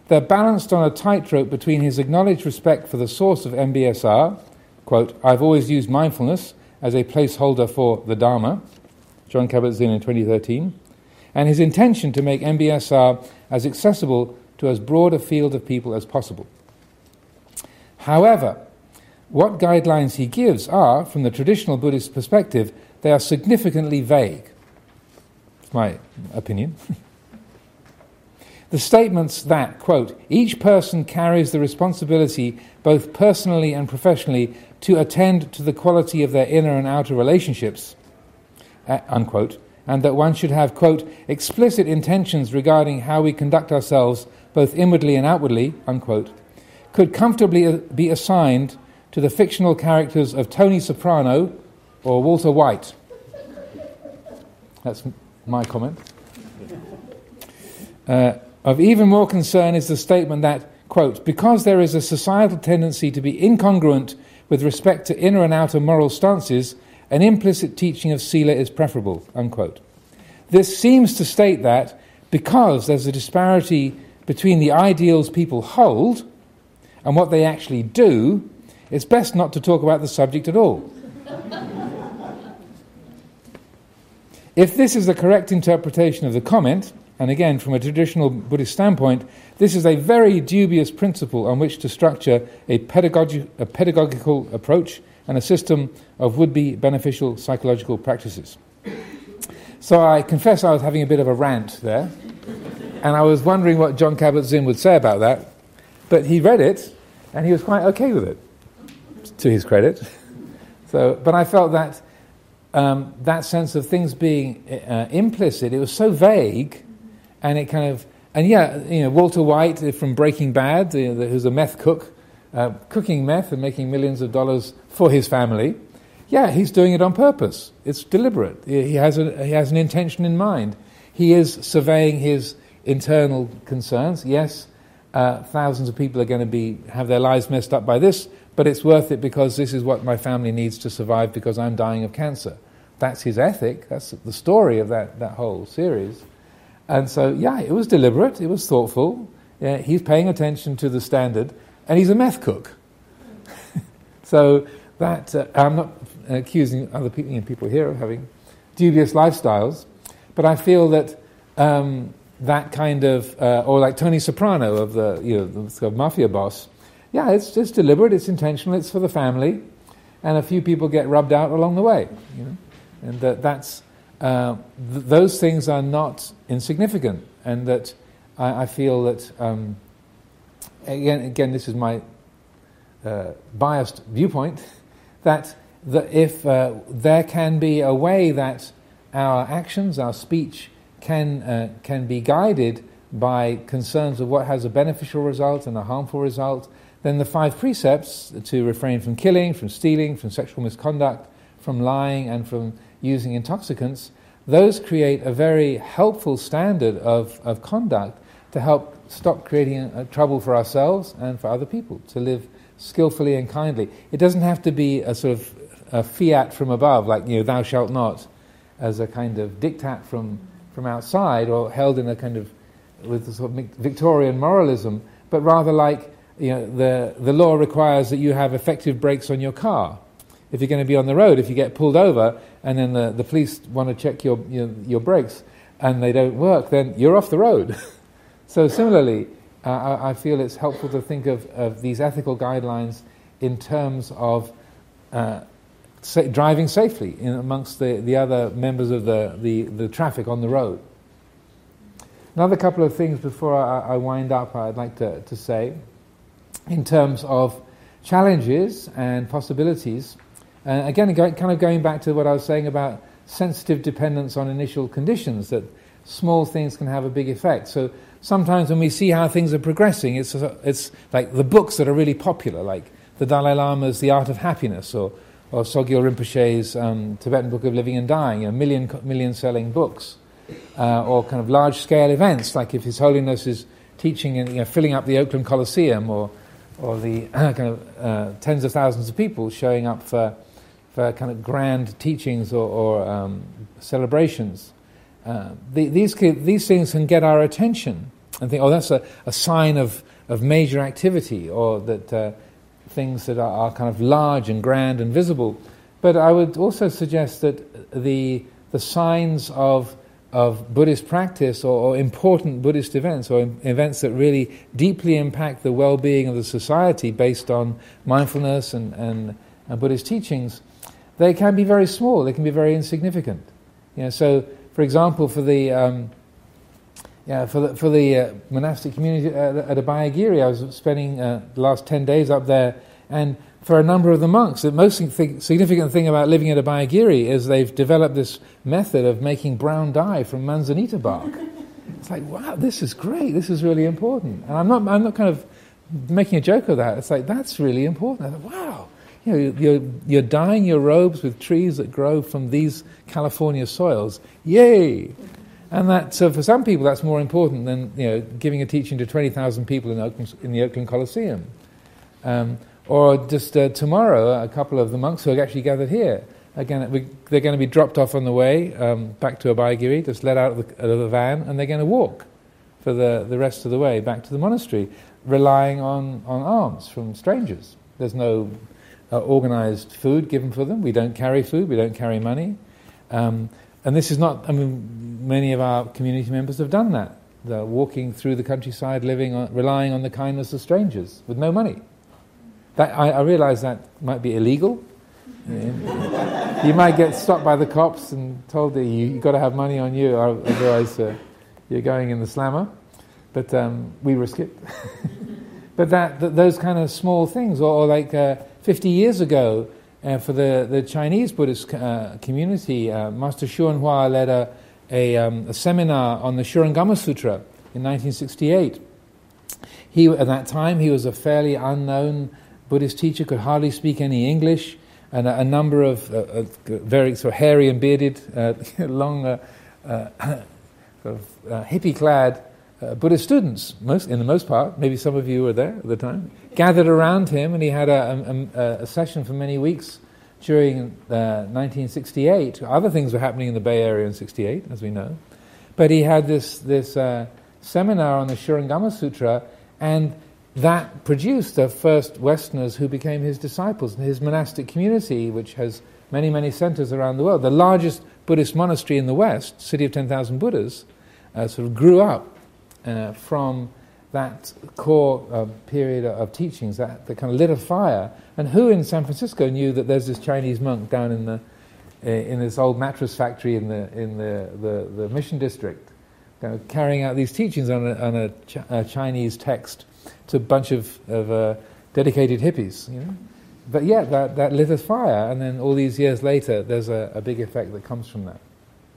they're balanced on a tightrope between his acknowledged respect for the source of M B S R, quote, I've always used mindfulness as a placeholder for the Dharma, Jon Kabat-Zinn in twenty thirteen, and his intention to make M B S R as accessible to as broad a field of people as possible. However, what guidelines he gives are, from the traditional Buddhist perspective, they are significantly vague. It's my opinion. The statements that, quote, each person carries the responsibility both personally and professionally to attend to the quality of their inner and outer relationships, uh, unquote, and that one should have, quote, explicit intentions regarding how we conduct ourselves both inwardly and outwardly, unquote, could comfortably be assigned to the fictional characters of Tony Soprano or Walter White. That's my comment. Uh, of even more concern is the statement that, quote, because there is a societal tendency to be incongruent with respect to inner and outer moral stances, an implicit teaching of Sila is preferable, unquote. This seems to state that because there's a disparity between the ideals people hold and what they actually do, it's best not to talk about the subject at all. If this is the correct interpretation of the comment, and again from a traditional Buddhist standpoint, this is a very dubious principle on which to structure a, pedagogi- a pedagogical approach and a system of would-be beneficial psychological practices. So I confess I was having a bit of a rant there, and I was wondering what Jon Kabat-Zinn would say about that, but he read it, and he was quite okay with it, to his credit. So, but I felt that um, that sense of things being uh, implicit, it was so vague, and it kind of, and yeah, you know, Walter White from Breaking Bad, you know, who's a meth cook, uh, cooking meth and making millions of dollars for his family. Yeah, he's doing it on purpose. It's deliberate. He has a, he has an intention in mind. He is surveying his internal concerns. Yes, uh, thousands of people are going to be have their lives messed up by this, but it's worth it because this is what my family needs to survive because I'm dying of cancer. That's his ethic. That's the story of that, that whole series. And so, yeah, it was deliberate. It was thoughtful. Yeah, he's paying attention to the standard, and he's a meth cook. So that uh, I'm not accusing other people, you know, people here of having dubious lifestyles, but I feel that um, that kind of, uh, or like Tony Soprano of the, you know, the sort of mafia boss. Yeah, it's just deliberate. It's intentional. It's for the family, and a few people get rubbed out along the way. You know, and that that's uh, th- those things are not insignificant, and that I, I feel that um, again, again, this is my uh, biased viewpoint that that if uh, there can be a way that our actions, our speech, can uh, can be guided by concerns of what has a beneficial result and a harmful result, then the five precepts to refrain from killing, from stealing, from sexual misconduct, from lying, and from using intoxicants, those create a very helpful standard of, of conduct to help stop creating uh, trouble for ourselves and for other people, to live skillfully and kindly. It doesn't have to be a sort of a fiat from above, like, you know, thou shalt not, as a kind of diktat from, from outside, or held in a kind of, with a sort of Victorian moralism, but rather like, you know, the, the law requires that you have effective brakes on your car. If you're going to be on the road, if you get pulled over and then the, the police want to check your, your your brakes and they don't work, then you're off the road. So similarly, uh, I, I feel it's helpful to think of, of these ethical guidelines in terms of uh, sa- driving safely in amongst the, the other members of the, the, the traffic on the road. Another couple of things before I, I wind up I'd like to, to say in terms of challenges and possibilities. Uh, again, go, kind of going back to what I was saying about sensitive dependence on initial conditions, that small things can have a big effect. So sometimes when we see how things are progressing, it's it's like the books that are really popular, like the Dalai Lama's The Art of Happiness, or, or Sogyal Rinpoche's um, Tibetan Book of Living and Dying, you know, million, million selling books, uh, or kind of large-scale events, like if His Holiness is teaching and, you know, filling up the Oakland Coliseum, or or the uh, kind of uh, tens of thousands of people showing up for for kind of grand teachings or, or um, celebrations. Uh, the, these these things can get our attention, and think, oh, that's a, a sign of, of major activity, or that uh, things that are, are kind of large and grand and visible. But I would also suggest that the the signs of of Buddhist practice, or, or important Buddhist events, or events that really deeply impact the well-being of the society based on mindfulness and, and, and Buddhist teachings, they can be very small, they can be very insignificant. You know, so, for example, for the um, yeah, for the, for the uh, monastic community at, at Abhayagiri, I was spending uh, the last ten days up there, and for a number of the monks, the most significant thing about living at Abhayagiri is they've developed this method of making brown dye from manzanita bark. It's like, wow, this is great, this is really important. And I'm not I'm not kind of making a joke of that. It's like, that's really important. I thought, wow, you know, you're, you're dyeing your robes with trees that grow from these California soils. Yay! And that, so for some people that's more important than, you know, giving a teaching to twenty thousand people in, Oakland, in the Oakland Coliseum. Um, Or just uh, tomorrow, a couple of the monks who are actually gathered here, again, we, they're going to be dropped off on the way um, back to Abhayagiri, just let out of the, out of the van, and they're going to walk for the, the rest of the way back to the monastery, relying on, on alms from strangers. There's no uh, organised food given for them. We don't carry food, we don't carry money. Um, and this is not, I mean, many of our community members have done that. They're walking through the countryside, living on, relying on the kindness of strangers with no money. That, I, I realise that might be illegal. You might get stopped by the cops and told that you, you've got to have money on you, otherwise uh, you're going in the slammer. But um, we risk it. But that, that those kind of small things, or, or like uh, fifty years ago, uh, for the, the Chinese Buddhist uh, community, uh, Master Xuanhua led a, a, um, a seminar on the Shurangama Sutra in nineteen sixty-eight. He, at that time, he was a fairly unknown Buddhist teacher, could hardly speak any English, and a, a number of uh, uh, very sort of hairy and bearded, uh, long, uh, uh, sort of uh, hippie-clad uh, Buddhist students, most in the most part, maybe some of you were there at the time, gathered around him, and he had a, a, a session for many weeks during uh, nineteen sixty-eight. Other things were happening in the Bay Area in sixty-eight, as we know, but he had this this uh, seminar on the Shurangama Sutra, and that produced the first Westerners who became his disciples. And his monastic community, which has many, many centers around the world, the largest Buddhist monastery in the West, City of ten thousand Buddhas, uh, sort of grew up uh, from that core uh, period of teachings, that, that kind of lit a fire. And who in San Francisco knew that there's this Chinese monk down in the uh, in this old mattress factory in the in the, the, the Mission District, you know, carrying out these teachings on a, on a, Ch- a Chinese text to a bunch of, of uh, dedicated hippies, you know. But yeah, that, that lit a fire, and then all these years later, there's a, a big effect that comes from that.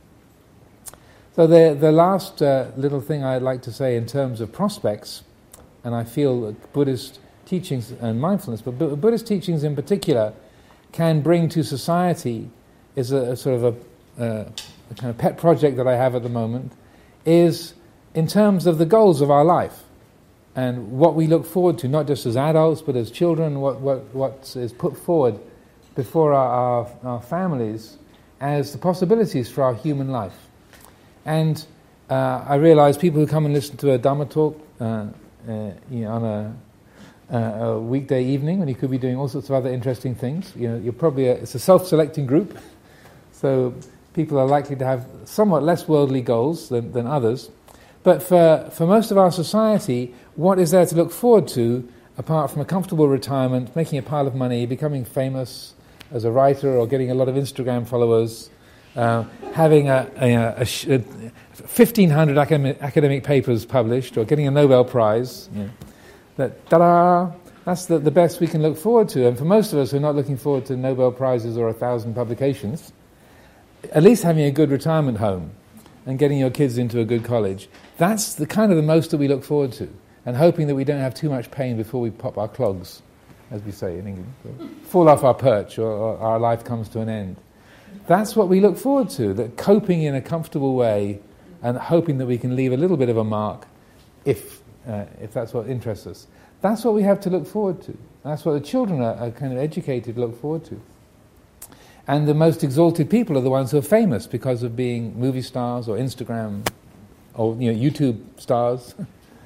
So the the last uh, little thing I'd like to say in terms of prospects, and I feel that Buddhist teachings and mindfulness, but Bu- Buddhist teachings in particular, can bring to society, is a, a sort of a, uh, a kind of pet project that I have at the moment, is in terms of the goals of our life. And what we look forward to, not just as adults, but as children, what what, what is put forward before our, our, our families as the possibilities for our human life. And uh, I realize people who come and listen to a Dhamma talk uh, uh, you know, on a, uh, a weekday evening, when you could be doing all sorts of other interesting things, you know, you're probably a, it's a self-selecting group, so people are likely to have somewhat less worldly goals than, than others. But for, for most of our society, what is there to look forward to apart from a comfortable retirement, making a pile of money, becoming famous as a writer or getting a lot of Instagram followers, uh, having a, a, a, a fifteen hundred academic, academic papers published, or getting a Nobel Prize? You know, that, ta-da, that's the, the best we can look forward to. And for most of us who are not looking forward to Nobel Prizes or a thousand publications, at least having a good retirement home and getting your kids into a good college, that's the kind of the most that we look forward to, and hoping that we don't have too much pain before we pop our clogs, as we say in England, so fall off our perch, or, or our life comes to an end. That's what we look forward to, that coping in a comfortable way and hoping that we can leave a little bit of a mark if uh, if that's what interests us. That's what we have to look forward to. That's what the children are, are kind of educated to look forward to. And the most exalted people are the ones who are famous because of being movie stars or Instagram or, you know, YouTube stars.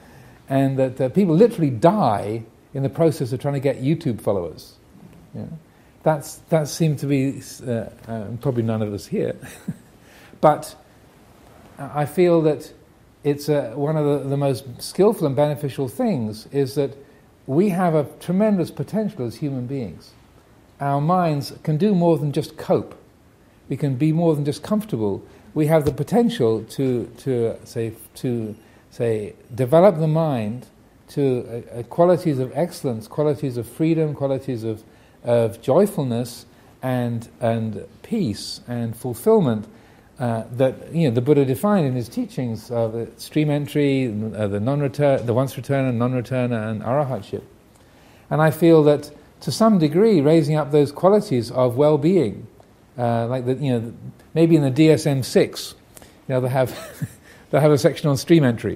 and that uh, people literally die in the process of trying to get YouTube followers. You know? That's that seemed to be uh, uh, probably none of us here, but I feel that it's uh, one of the, the most skillful and beneficial things is that we have a tremendous potential as human beings. Our minds can do more than just cope. We can be more than just comfortable. We have the potential to to say to say develop the mind to uh, uh, qualities of excellence, qualities of freedom, qualities of of joyfulness and and peace and fulfillment uh, that you know the Buddha defined in his teachings of uh, stream entry, uh, the non-return, the once returner, non-returner, and arahatship. And I feel that to some degree, raising up those qualities of well-being, uh, like the you know maybe in the D S M six, you know they have they have a section on stream entry.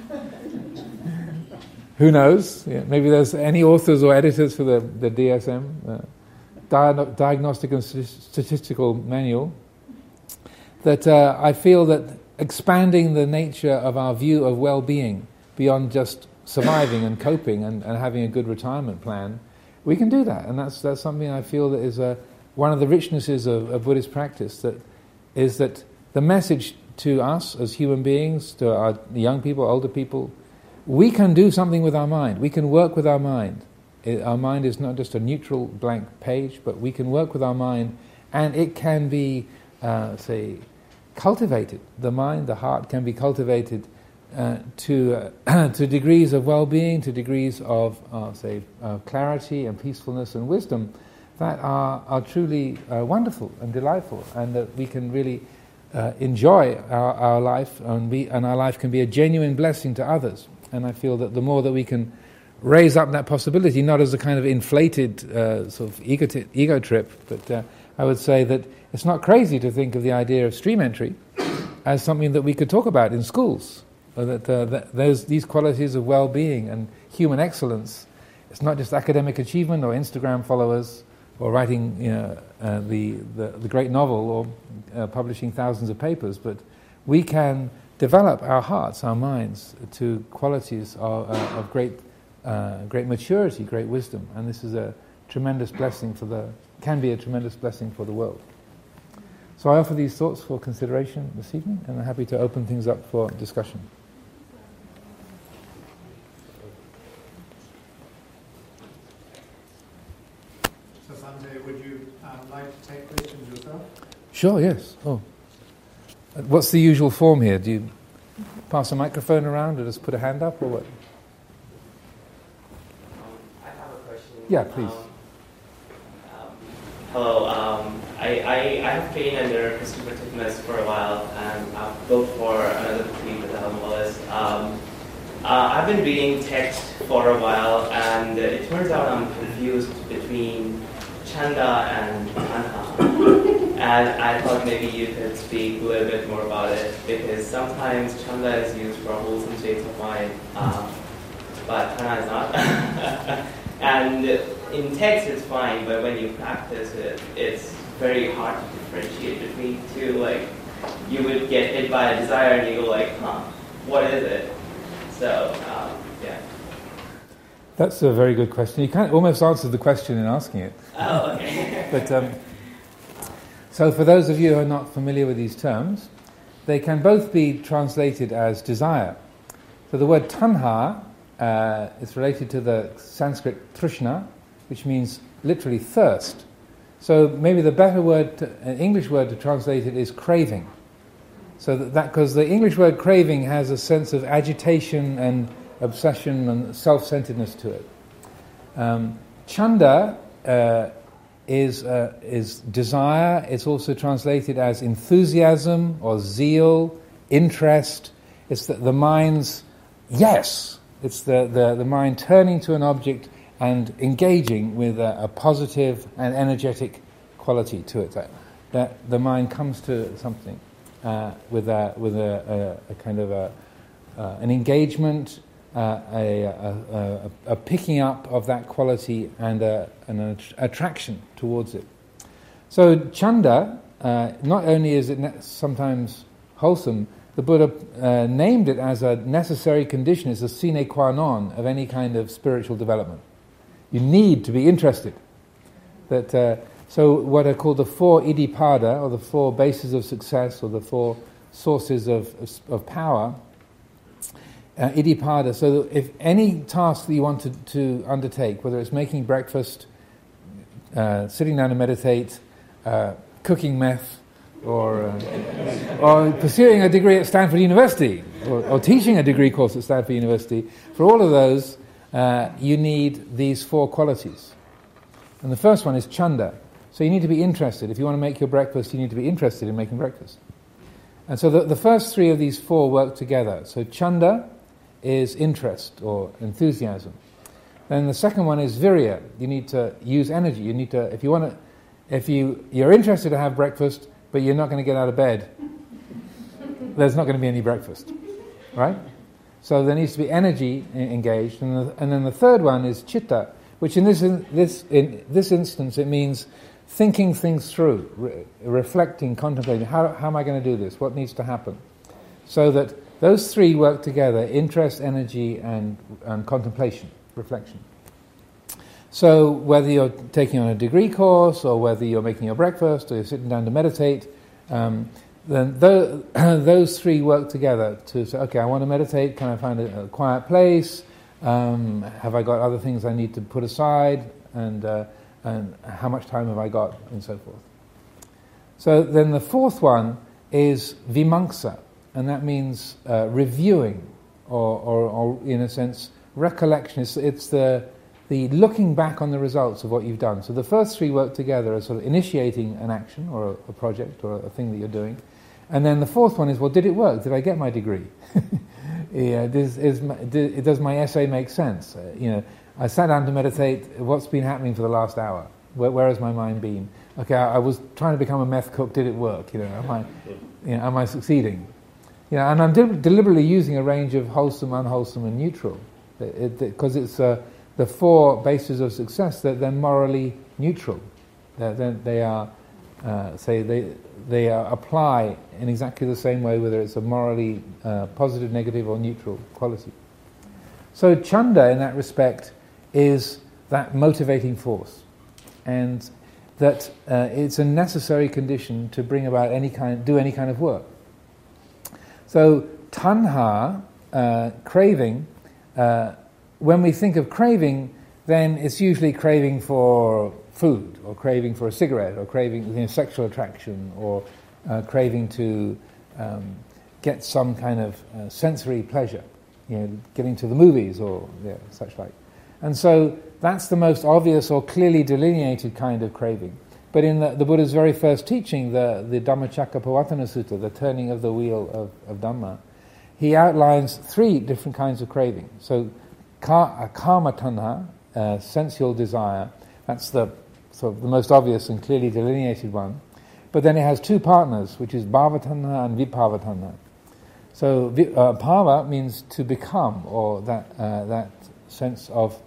Who knows? Yeah, maybe there's any authors or editors for the, the D S M, uh, Di- Diagnostic and Statistical Manual, that uh, I feel that expanding the nature of our view of well-being beyond just surviving and coping and, and having a good retirement plan, we can do that. And that's that's something I feel that is a, one of the richnesses of, of Buddhist practice, that is that the message to us as human beings, to our young people, older people, we can do something with our mind. We can work with our mind. It, our mind is not just a neutral blank page, but we can work with our mind, and it can be, uh, say, cultivated. The mind, the heart can be cultivated uh, to uh, to degrees of well-being, to degrees of, uh, say, uh, clarity and peacefulness and wisdom that are, are truly uh, wonderful and delightful, and that we can really uh, enjoy our, our life, and, be, and our life can be a genuine blessing to others. And I feel that the more that we can raise up that possibility, not as a kind of inflated uh, sort of ego, t- ego trip, but uh, I would say that it's not crazy to think of the idea of stream entry as something that we could talk about in schools. Or that, uh, that those these qualities of well-being and human excellence, it's not just academic achievement or Instagram followers or writing you know, uh, the, the the great novel or uh, publishing thousands of papers, but we can develop our hearts, our minds, to qualities of, uh, of great, uh, great maturity, great wisdom, and this is a tremendous blessing for the, can be a tremendous blessing for the world. So I offer these thoughts for consideration this evening, and I'm happy to open things up for discussion. So Sanjay, would you um, like to take questions yourself? Sure. Yes. Oh. What's the usual form here? Do you pass a microphone around or just put a hand up or what? Um, I have a question. Yeah, please. Um, um, hello. Um, I, I, I have been under Christopher Titmus for a while, and I've built for another team with Alan Wallace. Um, uh, I've been reading text for a while, and it turns out I'm confused between Chanda and Tanha. And I thought maybe you could speak a little bit more about it, because sometimes Chanda is used for wholesome states of mind, um, but Tanha is not. And in text it's fine, but when you practice it, it's very hard to differentiate between two. Like, you would get hit by a desire and you go like, huh, what is it? So, um, yeah. That's a very good question. You kind of almost answered the question in asking it. Oh, okay. But um, so for those of you who are not familiar with these terms, they can both be translated as desire. So the word tanha uh, is related to the Sanskrit trishna, which means literally thirst. So maybe the better word, to, an English word to translate it is craving. So that because the English word craving has a sense of agitation and obsession and self-centeredness to it. Um, chanda uh, is uh, is desire. It's also translated as enthusiasm or zeal, interest. It's the, the mind's yes. It's the, the, the mind turning to an object and engaging with a, a positive and energetic quality to it. That, that the mind comes to something uh, with a with a, a, a kind of a uh, an engagement. Uh, a, a, a, a picking up of that quality and a, an attraction towards it. So chanda, uh, not only is it sometimes wholesome, the Buddha uh, named it as a necessary condition, it's a sine qua non of any kind of spiritual development. You need to be interested. That uh, so what are called the four iddhipada, or the four bases of success, or the four sources of, of, of power, uh, iddhipada. So that if any task that you want to, to undertake, whether it's making breakfast, uh, sitting down to meditate, uh, cooking meth, or uh, or pursuing a degree at Stanford University, or, or teaching a degree course at Stanford University, for all of those, uh, you need these four qualities. And the first one is chanda. So you need to be interested. If you want to make your breakfast, you need to be interested in making breakfast. And so the, the first three of these four work together. So chanda is interest or enthusiasm. Then the second one is virya. You need to use energy. You need to, if you want to, if you, you're interested to have breakfast, but you're not going to get out of bed, there's not going to be any breakfast, right? So there needs to be energy engaged. And, the, and then the third one is chitta, which in this in this in this instance it means thinking things through, re- reflecting, contemplating. How how am I going to do this? What needs to happen? So that those three work together: interest, energy, and and contemplation, reflection. So whether you're taking on a degree course, or whether you're making your breakfast, or you're sitting down to meditate, um, then those, those three work together to say, okay, I want to meditate. Can I find a, a quiet place? Um, have I got other things I need to put aside, and uh, and how much time have I got, and so forth. So then the fourth one is vimamsa, and that means uh, reviewing, or, or, or in a sense recollection. It's, it's the the looking back on the results of what you've done. So the first three work together as sort of initiating an action or a, a project or a, a thing that you're doing, and then the fourth one is, well, did it work? Did I get my degree? Yeah, does, is my, do, does my essay make sense? Uh, you know, I sat down to meditate. What's been happening for the last hour? Where, where has my mind been? Okay, I, I was trying to become a meth cook. Did it work? You know, am I, you know, am I succeeding? You know, and I'm de- deliberately using a range of wholesome, unwholesome, and neutral, because it, it, it's uh, the four bases of success. That they're morally neutral. They're, they're, they are, uh, say, they they uh, apply in exactly the same way, whether it's a morally uh, positive, negative, or neutral quality. So chanda, in that respect, is that motivating force, and that uh, it's a necessary condition to bring about any kind, do any kind of work. So tanha, uh, craving. Uh, when we think of craving, then it's usually craving for food, or craving for a cigarette, or craving, you know, sexual attraction, or uh, craving to um, get some kind of uh, sensory pleasure, you know, getting to the movies or yeah, such like. And so that's the most obvious or clearly delineated kind of craving. But in the, the Buddha's very first teaching, the, the Dhammacakkappavattana Sutta, the turning of the wheel of, of Dhamma, he outlines three different kinds of craving. So ka, kama tanha, uh, sensual desire, that's the sort of the most obvious and clearly delineated one. But then it has two partners, which is bhavatanha and vibhavatanha. So uh, bhava means to become, or that uh, that sense of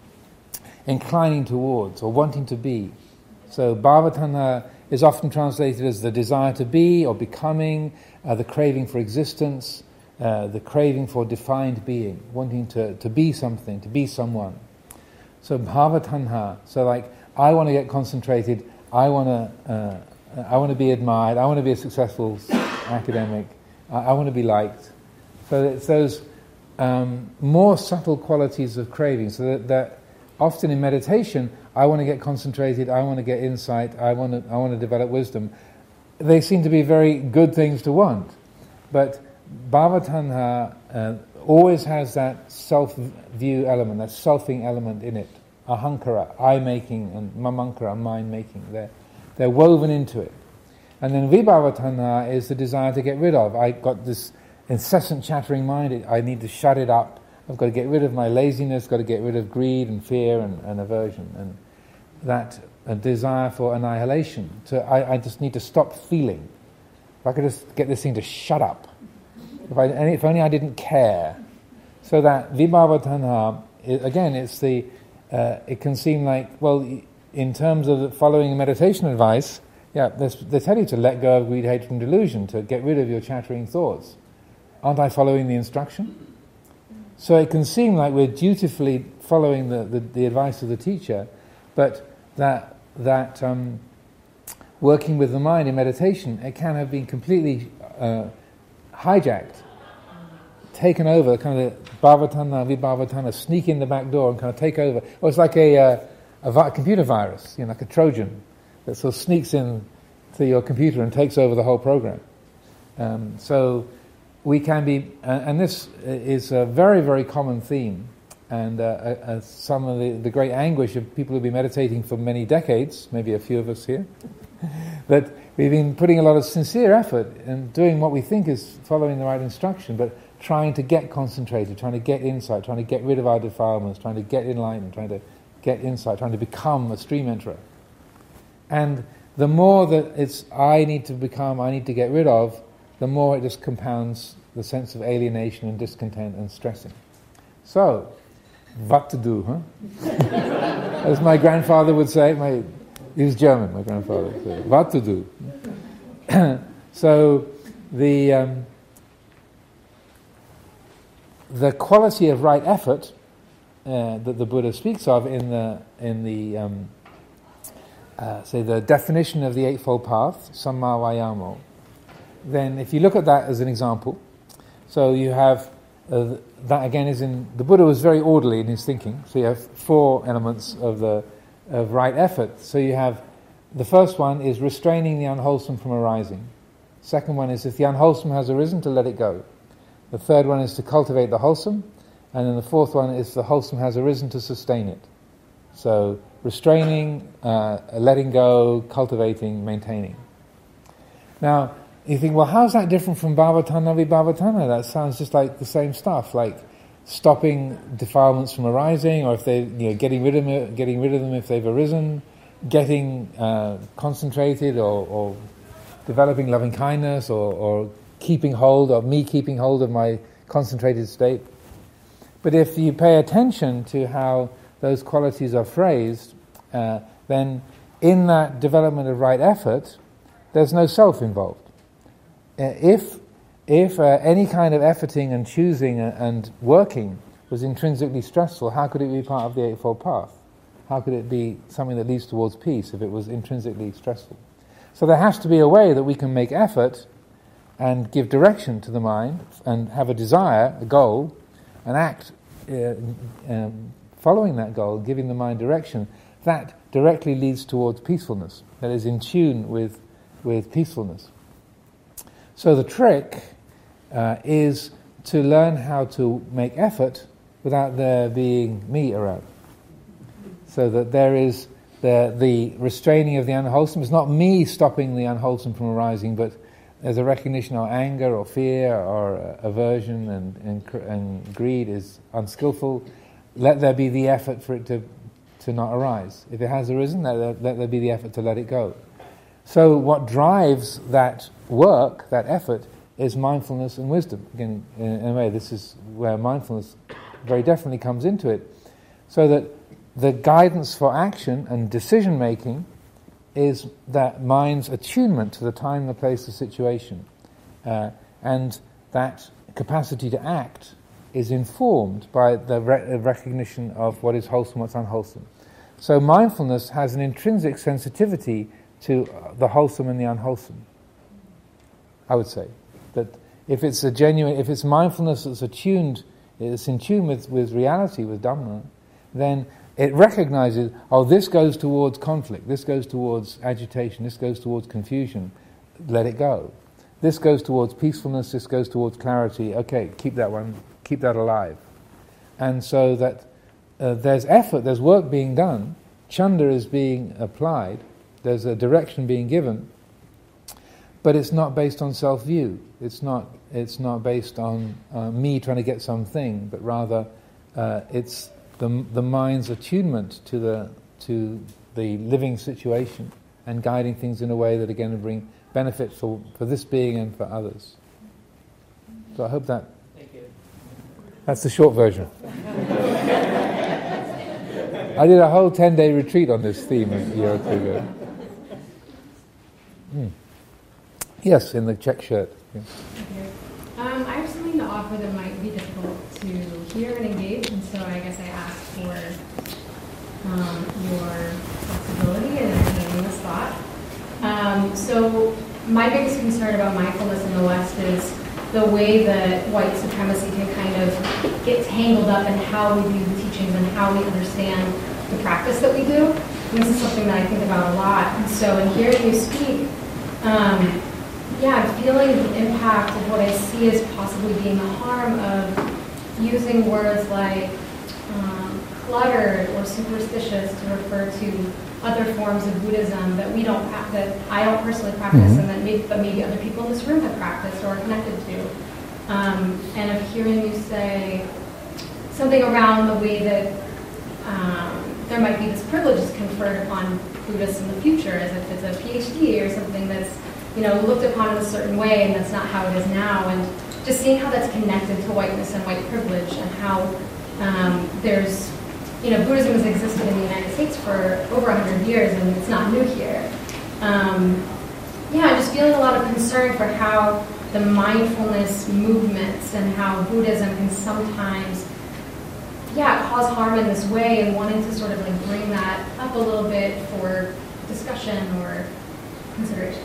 inclining towards or wanting to be. So bhavatanha is often translated as the desire to be or becoming, uh, the craving for existence, uh, the craving for defined being, wanting to, to be something, to be someone. So bhavatanha, so like, I want to get concentrated, I want to uh, I want to be admired, I want to be a successful academic, I, I want to be liked. So it's those um, more subtle qualities of craving, so that, that often in meditation, I want to get concentrated, I want to get insight, I want to I want to develop wisdom. They seem to be very good things to want. But bhavatanha uh, always has that self-view element, that selfing element in it. Ahankara, I-making, and mamankara, mind-making. They're, they're woven into it. And then vibhavatanha is the desire to get rid of. I got this incessant chattering mind, I need to shut it up. I've got to get rid of my laziness, got to get rid of greed and fear and, and aversion. And that a desire for annihilation. So I, I just need to stop feeling. If I could just get this thing to shut up. If, I, if only I didn't care. So that vibhavatanha, again, it's the Uh, it can seem like, well, in terms of following meditation advice, yeah, they tell you to let go of greed, hatred, and delusion, to get rid of your chattering thoughts. aren't I following the instruction? So it can seem like we're dutifully following the, the, the advice of the teacher, but that that um, working with the mind in meditation, it can have been completely uh, hijacked, taken over, kind of the bhavatana, vibhavatana, sneak in the back door and kind of take over. Or it's like a, uh, a vi- computer virus, you know, like a Trojan that sort of sneaks in to your computer and takes over the whole program. Um, so we can be, uh, and this is a very, very common theme, and uh, uh, some of the, the great anguish of people who've been meditating for many decades, maybe a few of us here, that we've been putting a lot of sincere effort in doing what we think is following the right instruction, but trying to get concentrated, trying to get insight, trying to get rid of our defilements, trying to get enlightenment, trying to get insight, trying to become a stream enterer. And the more that it's I need to become, I need to get rid of, the more it just compounds the sense of alienation and discontent and stressing. So, what to do, huh? As my grandfather would say, my, he was German, my grandfather would say, what to do? So, the um, the quality of right effort uh, that the Buddha speaks of in the in the um, uh, say the definition of the Eightfold Path, Samma Vayamo, then if you look at that as an example, so you have uh, that again is in the Buddha was very orderly in his thinking. So you have four elements of the of right effort. So you have the first one is restraining the unwholesome from arising. Second one is if the unwholesome has arisen, to let it go. The third one is to cultivate the wholesome, and then the fourth one is the wholesome has arisen, to sustain it. So restraining, uh, letting go, cultivating, maintaining. Now you think, well, how's that different from bhavatana vibhavatana? That sounds just like the same stuff, like stopping defilements from arising, or if they, you know, getting rid of them, getting rid of them if they've arisen, getting uh, concentrated, or, or developing loving kindness, or, or keeping hold of me, keeping hold of my concentrated state. But if you pay attention to how those qualities are phrased, uh, then in that development of right effort, there's no self involved. Uh, if if uh, any kind of efforting and choosing and, and working was intrinsically stressful, how could it be part of the Eightfold Path? How could it be something that leads towards peace if it was intrinsically stressful? So there has to be a way that we can make effort and give direction to the mind and have a desire, a goal, and act uh, um, following that goal, giving the mind direction. That directly leads towards peacefulness, that is in tune with, with peacefulness. So the trick uh, is to learn how to make effort without there being me around. So that there is the, the restraining of the unwholesome. It's not me stopping the unwholesome from arising, but there's a recognition of anger or fear or uh, aversion and, and, and greed is unskillful. Let there be the effort for it to, to not arise. If it has arisen, let, let there be the effort to let it go. So what drives that work, that effort, is mindfulness and wisdom. Again, in a way, this is where mindfulness very definitely comes into it. So that the guidance for action and decision-making is that mind's attunement to the time, the place, the situation. Uh, and that capacity to act is informed by the re- recognition of what is wholesome, what's unwholesome. So mindfulness has an intrinsic sensitivity to the wholesome and the unwholesome, I would say. That if it's a genuine, if it's mindfulness that's attuned, it's in tune with, with reality, with Dhamma, then it recognizes, oh, this goes towards conflict, this goes towards agitation, this goes towards confusion, let it go. This goes towards peacefulness, this goes towards clarity, okay, keep that one, keep that alive. And so that uh, there's effort, there's work being done, chanda is being applied, there's a direction being given, but it's not based on self-view. It's not. It's not based on uh, me trying to get something, but rather uh, it's the the mind's attunement to the to the living situation and guiding things in a way that again will bring benefit for, for this being and for others. So I hope that. Thank you. That's the short version. I did a whole ten-day retreat on this theme a year or two ago. Hmm. Yes, in the check shirt. Yeah. Um, I have some something to offer that might be difficult to hear and engage, and so I guess I asked for um, your flexibility in entertaining this thought. Um, so my biggest concern about mindfulness in the West is the way that white supremacy can kind of get tangled up in how we view the teachings and how we understand the practice that we do. And this is something that I think about a lot. And so in hearing you speak, um, yeah, I'm feeling the impact of what I see as possibly being the harm of using words like um, cluttered or superstitious to refer to other forms of Buddhism that we don't ha- that I don't personally practice, mm-hmm. and that maybe, but maybe other people in this room have practiced or are connected to. Um, and of hearing you say something around the way that um, there might be this privilege that's conferred upon Buddhists in the future, as if it's a PhD or something that's, you know, looked upon in a certain way, and that's not how it is now. And just seeing how that's connected to whiteness and white privilege, and how um, there's, you know, Buddhism has existed in the United States for over one hundred years, and it's not new here. Um, yeah, I'm just feeling a lot of concern for how the mindfulness movements and how Buddhism can sometimes, yeah, cause harm in this way, and wanting to sort of like bring that up a little bit for discussion or consideration.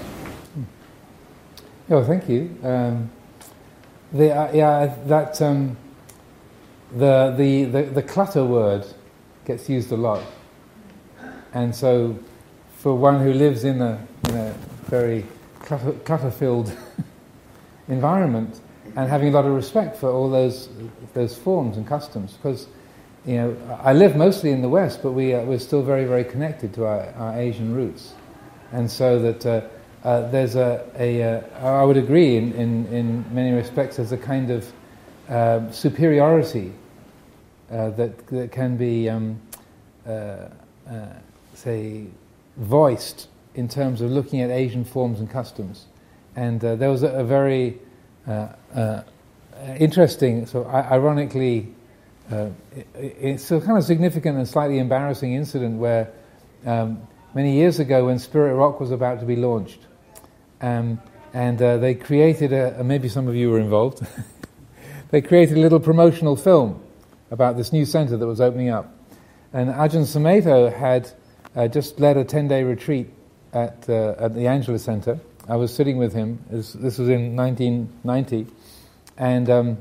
Oh, thank you. Um, the, uh, yeah, that um, the, the the the clutter word gets used a lot, and so for one who lives in a in a very clutter, clutter-filled environment, and having a lot of respect for all those those forms and customs, because you know I live mostly in the West, but we uh, we're still very very connected to our, our Asian roots, and so that. Uh, Uh, there's a, a uh, I would agree in, in, in many respects there's a kind of uh, superiority uh, that, that can be, um, uh, uh, say, voiced in terms of looking at Asian forms and customs. And uh, there was a, a very uh, uh, interesting, so ironically, uh, it, it's a kind of significant and slightly embarrassing incident where um, many years ago when Spirit Rock was about to be launched, Um, and uh, they created a, uh, maybe some of you were involved, they created a little promotional film about this new center that was opening up. And Ajahn Sumedho had uh, just led a ten-day retreat at, uh, at the Angela Center. I was sitting with him, this, this was in nineteen ninety, and um,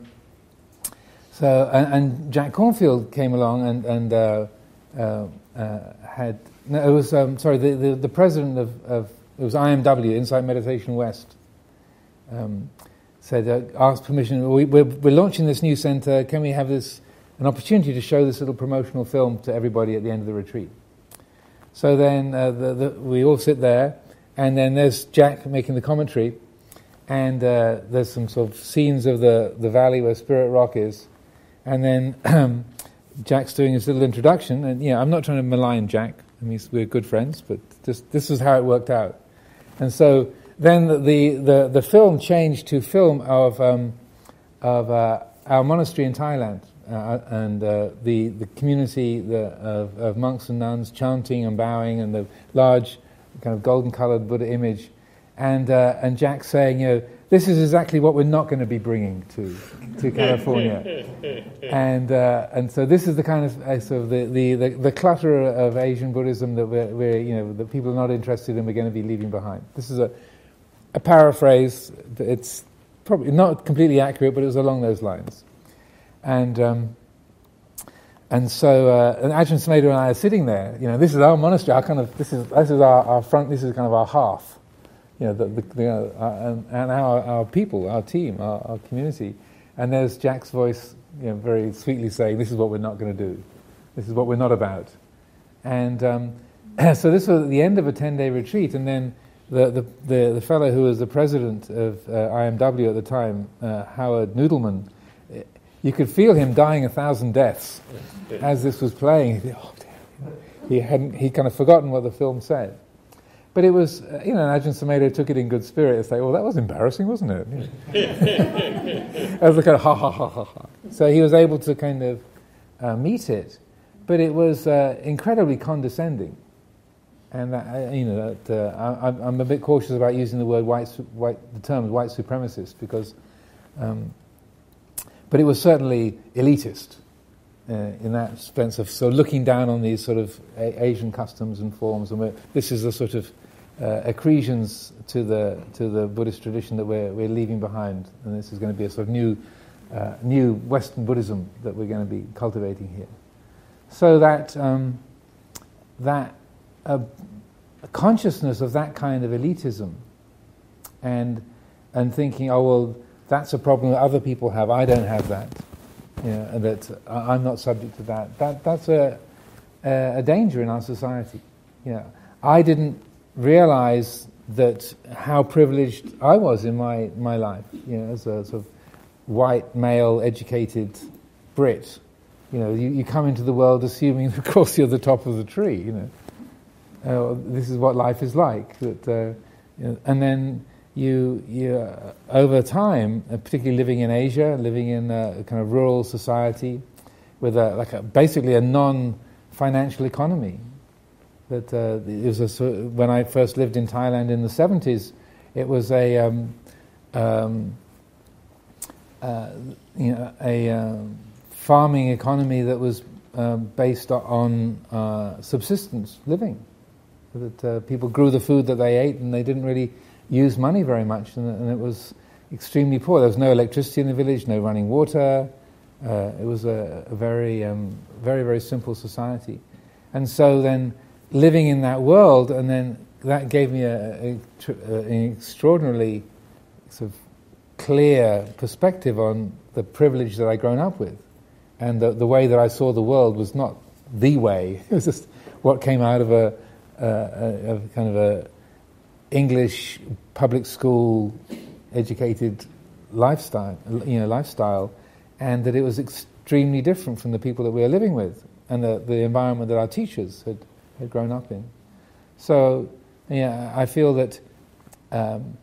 so and, and Jack Cornfield came along and, and uh, uh, uh, had, no, it was, um, sorry, the, the, the president of, of it was I M W, Insight Meditation West, um, said, uh, asked permission, we, we're, we're launching this new center, can we have this, an opportunity to show this little promotional film to everybody at the end of the retreat? So then uh, the, the, we all sit there, and then there's Jack making the commentary, and uh, there's some sort of scenes of the, the valley where Spirit Rock is, and then um, Jack's doing his little introduction, and yeah, I'm not trying to malign Jack, I mean, we're good friends, but just this is how it worked out. And so then the the, the, the film changed to film of um, of uh, our monastery in Thailand, uh, and uh, the the community the, of, of monks and nuns chanting and bowing, and the large kind of golden-coloured Buddha image, and uh, and Jack saying, you know, this is exactly what we're not going to be bringing to to California, and uh, and so this is the kind of uh, sort of the, the, the, the clutter of Asian Buddhism that we're, we're you know that people are not interested in, we're going to be leaving behind. This is a a paraphrase. It's probably not completely accurate, but it was along those lines, and um, and so uh, and Ajahn Sumedho and I are sitting there. You know, this is our monastery. Our kind of this is this is our, our front. This is kind of our hearth. You know, the, the, the, uh, and, and our, our people, our team, our, our community. And there's Jack's voice, you know, very sweetly saying, this is what we're not going to do. This is what we're not about. And um, so this was at the end of a ten-day retreat, and then the, the, the, the fellow who was the president of uh, I M W at the time, uh, Howard Noodleman, you could feel him dying a thousand deaths as this was playing. He, oh, dear. He hadn't, he'd kind of forgotten what the film said. But it was, uh, you know, Ajahn Sumedho took it in good spirit. It's like, well, that was embarrassing, wasn't it? I was like, ha, ha, ha, ha, ha. So he was able to kind of uh, meet it. But it was uh, incredibly condescending. And, that, uh, you know, that, uh, I, I'm a bit cautious about using the word white, white the term white supremacist, because um, but it was certainly elitist uh, in that sense of so looking down on these sort of a- Asian customs and forms. And we're, this is the sort of uh, accretions to the to the Buddhist tradition that we're we're leaving behind, and this is going to be a sort of new uh, new Western Buddhism that we're going to be cultivating here. So that um, that uh, consciousness of that kind of elitism, and and thinking, oh well, that's a problem that other people have. I don't have that, you know, and that I'm not subject to that. That that's a a, a danger in our society. You know, I didn't realize that how privileged I was in my, my life, you know, as a sort of white, male, educated Brit. You know, you, you come into the world assuming, of course, you're the top of the tree, you know. Uh, this is what life is like. That, uh, you know, and then you, you uh, over time, uh, particularly living in Asia, living in a, a kind of rural society with a, like a, basically a non-financial economy. That uh, it was a, when I first lived in Thailand in the seventies, it was a um, um, uh, you know a um, farming economy that was um, based on uh, subsistence living. That uh, people grew the food that they ate, and they didn't really use money very much, and, and it was extremely poor. There was no electricity in the village, no running water. Uh, it was a, a very, um, very, very simple society, and so then. Living in that world, and then that gave me a, a, a, an extraordinarily sort of clear perspective on the privilege that I'd grown up with, and the, the way that I saw the world was not the way. It was just what came out of a, a, a, a kind of a English public school educated lifestyle, you know, lifestyle, and that it was extremely different from the people that we were living with, and the, the environment that our teachers had. had grown up in. So, yeah, I feel that um,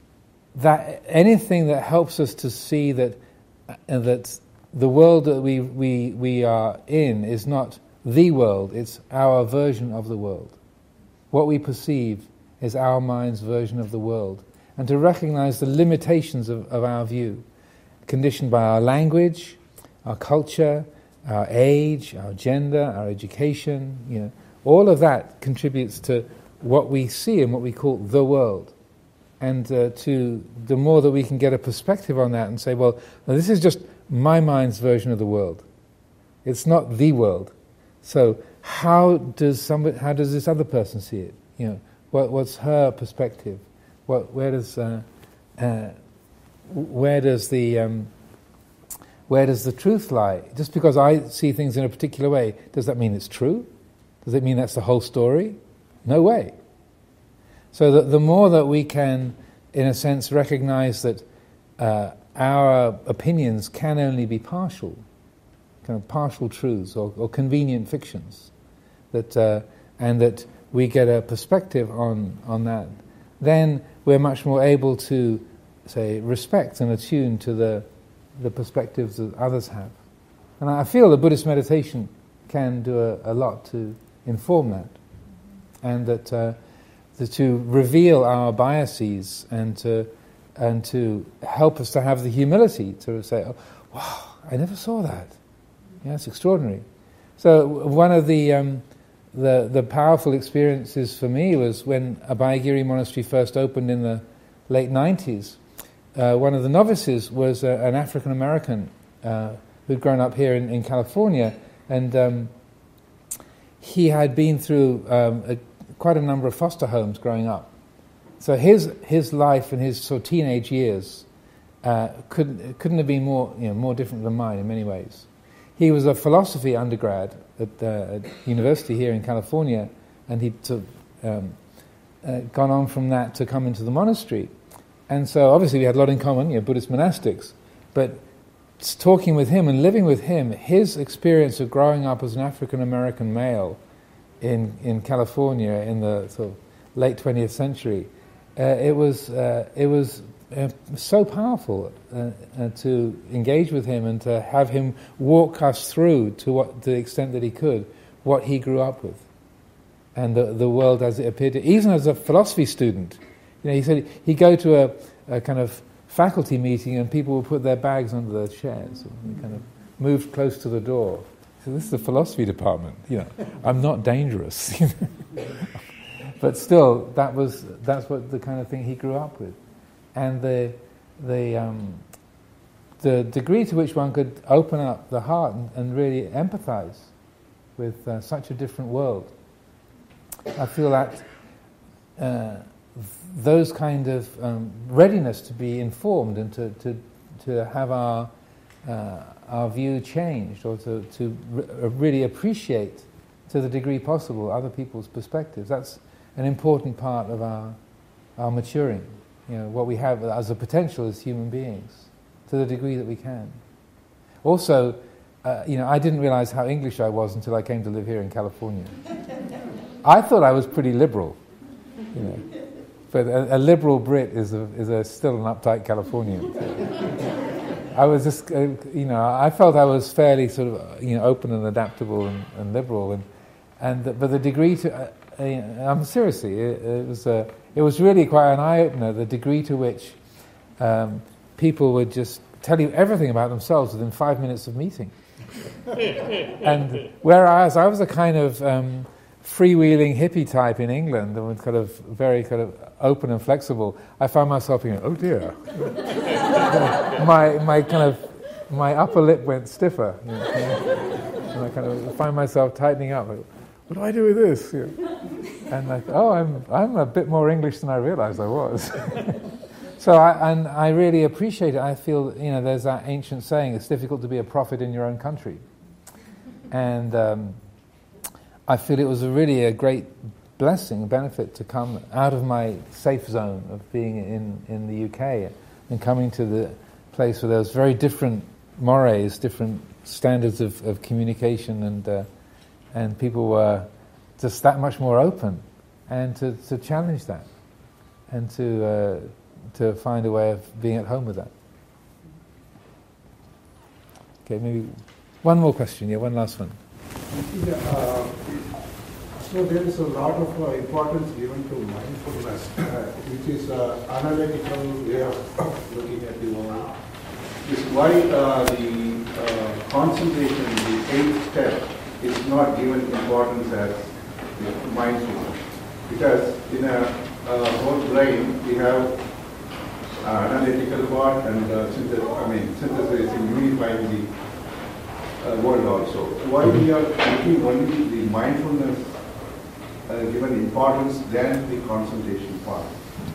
that anything that helps us to see that uh, that the world that we, we we are in is not the world, it's our version of the world. What we perceive is our mind's version of the world. And to recognize the limitations of, of our view, conditioned by our language, our culture, our age, our gender, our education, you know, all of that contributes to what we see and what we call the world. And uh, to the more that we can get a perspective on that and say, well, well, this is just my mind's version of the world. It's not the world. So how does somebody, how does this other person see it? You know, what, what's her perspective? What, where does uh, uh, where does the um, where does the truth lie? Just because I see things in a particular way, does that mean it's true? Does it mean that's the whole story? No way. So that the more that we can, in a sense, recognize that uh, our opinions can only be partial, kind of partial truths or, or convenient fictions, that uh, and that we get a perspective on, on that, then we're much more able to, say, respect and attune to the the perspectives that others have. And I feel that Buddhist meditation can do a, a lot to inform that, and that uh, the, to reveal our biases and to and to help us to have the humility to say, oh, wow, I never saw that. Yeah, it's extraordinary. So one of the um, the the powerful experiences for me was when Abhayagiri Monastery first opened in the late nineties. Uh, one of the novices was uh, an African American uh, who'd grown up here in, in California, and um, he had been through um, a, quite a number of foster homes growing up. So his his life and his sort of teenage years uh, couldn't couldn't have been more you know more different than mine in many ways. He was a philosophy undergrad at, uh, at university here in California, and he'd sort of, um, uh, gone on from that to come into the monastery. And so obviously we had a lot in common, you know, Buddhist monastics, but talking with him and living with him, his experience of growing up as an African American male in in California in the sort of late twentieth century, uh, it was uh, it was uh, so powerful uh, uh, to engage with him and to have him walk us through to what to the extent that he could what he grew up with, and the the world as it appeared to, even as a philosophy student. You know, he said he'd go to a, a kind of faculty meeting and people would put their bags under their chairs and kind of moved close to the door. So this is the philosophy department. You know, I'm not dangerous. But still, that was that's what the kind of thing he grew up with, and the the um, the degree to which one could open up the heart and, and really empathize with uh, such a different world. I feel that uh, those kind of um, readiness to be informed and to to, to have our uh, our view changed, or to to re- really appreciate to the degree possible other people's perspectives. That's an important part of our our maturing. You know, what we have as a potential as human beings, to the degree that we can. Also, uh, you know, I didn't realize how English I was until I came to live here in California. I thought I was pretty liberal, you know, but a, a liberal Brit is a, is a still an uptight Californian. I was just, uh, you know, I felt I was fairly sort of, you know, open and adaptable and, and liberal, and and the, but the degree to, uh, uh, I'm seriously, it, it was a, it was really quite an eye opener. The degree to which um, people would just tell you everything about themselves within five minutes of meeting, and whereas I was a kind of um, freewheeling hippie type in England, and was kind of very kind of open and flexible, I found myself thinking, oh dear. my my kind of my upper lip went stiffer, you know, and I kind of find myself tightening up. Like, what do I do with this? You know? And like, oh, I'm I'm a bit more English than I realized I was. So I and I really appreciate it. I feel, you know, there's that ancient saying: it's difficult to be a prophet in your own country, and um, I feel it was a really a great blessing, a benefit to come out of my safe zone of being in, in the U K and coming to the place where there was very different mores, different standards of, of communication, and uh, and people were just that much more open, and to, to challenge that, and to uh, to find a way of being at home with that. Okay, maybe one more question. Yeah, one last one. Yeah, uh, so there is a lot of uh, importance given to mindfulness, uh, which is uh, analytical way of looking at the world. Is why uh, the uh, concentration, the eighth step, is not given importance as uh, mindfulness. Because in a uh, whole brain, we have uh, analytical part and uh, synthesis, I mean, synthesis in unifying the uh, world also. Why we are looking only the mindfulness uh, given importance than the concentration part?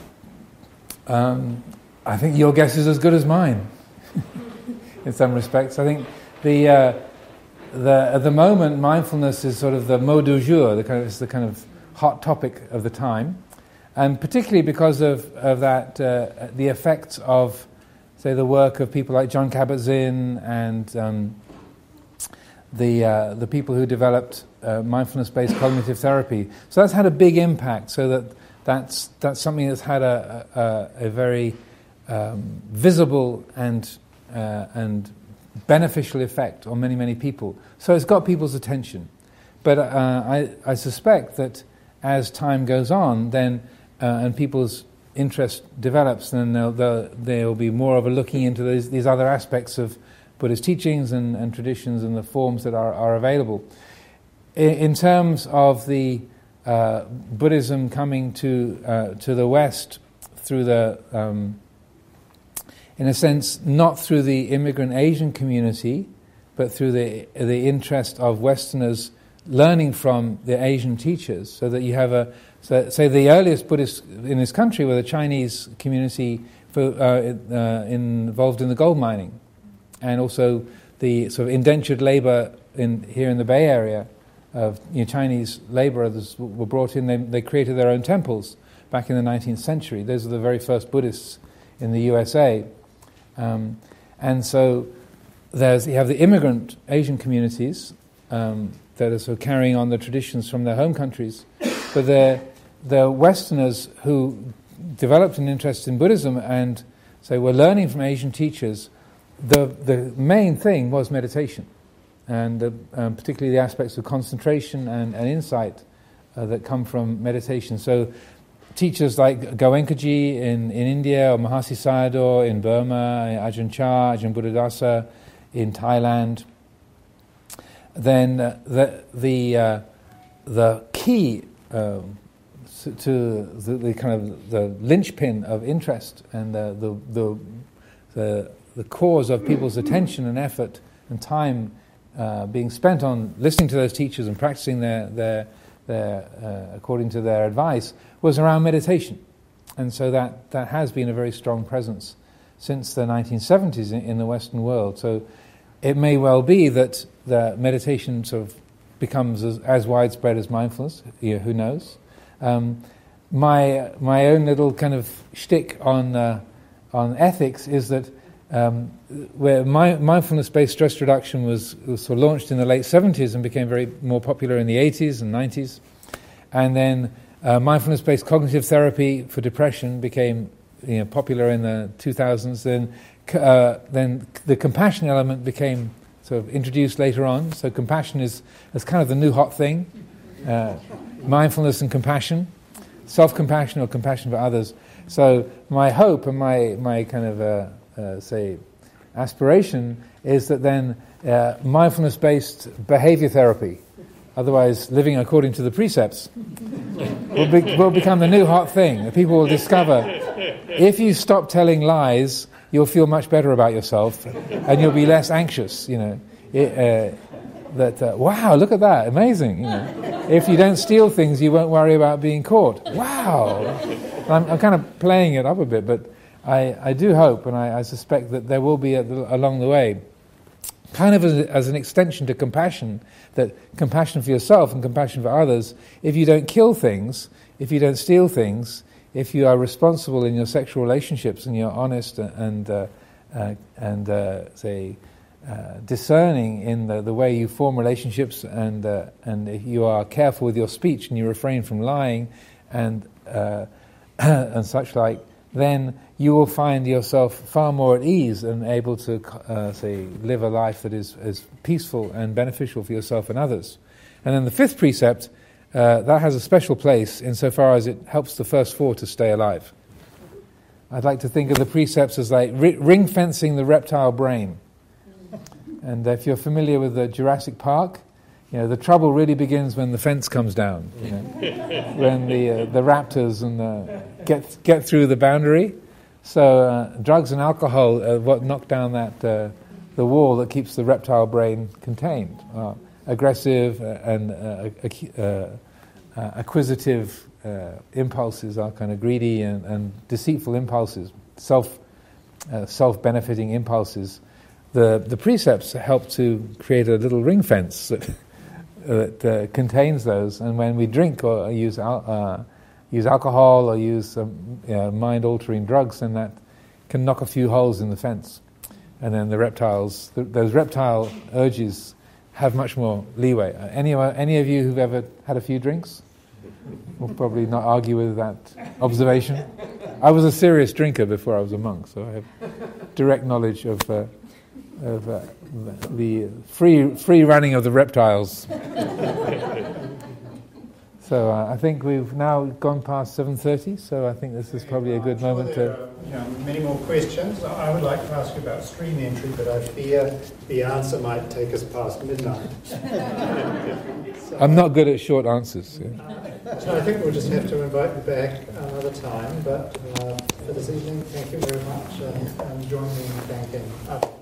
Um, I think your guess is as good as mine. In some respects, I think the uh, the at the moment mindfulness is sort of the mot du jour, the kind of it's the kind of hot topic of the time, and particularly because of of that uh, the effects of, say, the work of people like John Kabat-Zinn and um, the uh, the people who developed uh, mindfulness-based cognitive therapy. So that's had a big impact. So that that's that's something that's had a a, a very um, visible and Uh, and beneficial effect on many, many people. So it's got people's attention. But uh, I, I suspect that as time goes on, then uh, and people's interest develops, then there'll, there'll, there'll be more of a looking into these, these other aspects of Buddhist teachings and, and traditions and the forms that are, are available. In, in terms of the uh, Buddhism coming to uh, to the West through the um, in a sense, not through the immigrant Asian community, but through the the interest of Westerners learning from the Asian teachers, so that you have a, so, say the earliest Buddhists in this country were the Chinese community for, uh, uh, involved in the gold mining, and also the sort of indentured labor in here in the Bay Area of, you know, Chinese laborers were brought in. They, they created their own temples back in the nineteenth century. Those are the very first Buddhists in the U S A. Um, and so there's you have the immigrant Asian communities um, that are sort of carrying on the traditions from their home countries, but the the Westerners who developed an interest in Buddhism and so were learning from Asian teachers. The the main thing was meditation, and the, um, particularly the aspects of concentration and, and insight uh, that come from meditation. So teachers like Goenkaji in, in India, or Mahasi Sayadaw in Burma, Ajahn Chah, Ajahn Buddhadasa in Thailand, then uh, the the uh, the key uh, to the, the kind of the linchpin of interest and the the the the, the cause of people's attention and effort and time uh, being spent on listening to those teachers and practicing their their their uh, according to their advice was around meditation, and so that that has been a very strong presence since the nineteen seventies in, in the Western world. So it may well be that the meditation sort of becomes as, as widespread as mindfulness. You know, who knows? Um, my my own little kind of shtick on uh, on ethics is that um, where my, mindfulness-based stress reduction was, was sort of launched in the late seventies and became very more popular in the eighties and nineties, and then uh, mindfulness-based cognitive therapy for depression became you know, popular in the two thousands. Then uh, then the compassion element became sort of introduced later on. So compassion is, is kind of the new hot thing. Uh, mindfulness and compassion, self-compassion or compassion for others. So my hope and my, my kind of, uh, uh, say, aspiration is that then uh, mindfulness-based behavior therapy, otherwise living according to the precepts, will, be, will become the new hot thing. People will discover if you stop telling lies, you'll feel much better about yourself and you'll be less anxious, you know. It, uh, that, uh, wow, look at that, amazing, you know. If you don't steal things, you won't worry about being caught. Wow! I'm, I'm kind of playing it up a bit, but I, I do hope, and I, I suspect that there will be a, along the way, kind of as, as an extension to compassion, that compassion for yourself and compassion for others, if you don't kill things, if you don't steal things, if you are responsible in your sexual relationships and you're honest and, uh, uh, and uh, say, Uh, discerning in the, the way you form relationships, and uh, and if you are careful with your speech and you refrain from lying and uh, and such like, then you will find yourself far more at ease and able to uh, say live a life that is, is peaceful and beneficial for yourself and others. And then the fifth precept, uh, that has a special place insofar as it helps the first four to stay alive. I'd like to think of the precepts as like ri- ring fencing the reptile brain. And if you're familiar with the Jurassic Park, you know the trouble really begins when the fence comes down. You know, when the uh, the raptors and the get get through the boundary. So uh, drugs and alcohol are what knock down that uh, the wall that keeps the reptile brain contained. Uh, aggressive and uh, uh, uh, acquisitive uh, impulses are kind of greedy and, and deceitful impulses, self uh, self benefiting impulses. The the precepts help to create a little ring fence that, that uh, contains those. And when we drink or use al- uh, use alcohol or use um, uh, mind-altering drugs, then that can knock a few holes in the fence. And then the reptiles, th- those reptile urges, have much more leeway. Uh, any any of you who've ever had a few drinks will probably not argue with that observation. I was a serious drinker before I was a monk, so I have direct knowledge of. Uh, of uh, the free free running of the reptiles. So uh, I think we've now gone past seven thirty, so I think this is probably a good I'm sure moment there to... are, you know, many more questions. I would like to ask you about stream entry, but I fear the answer might take us past midnight. So, I'm not good at short answers. Yeah. uh, so I think we'll just have to invite you back another time, but uh, for this evening, thank you very much, and, and join me in thanking others.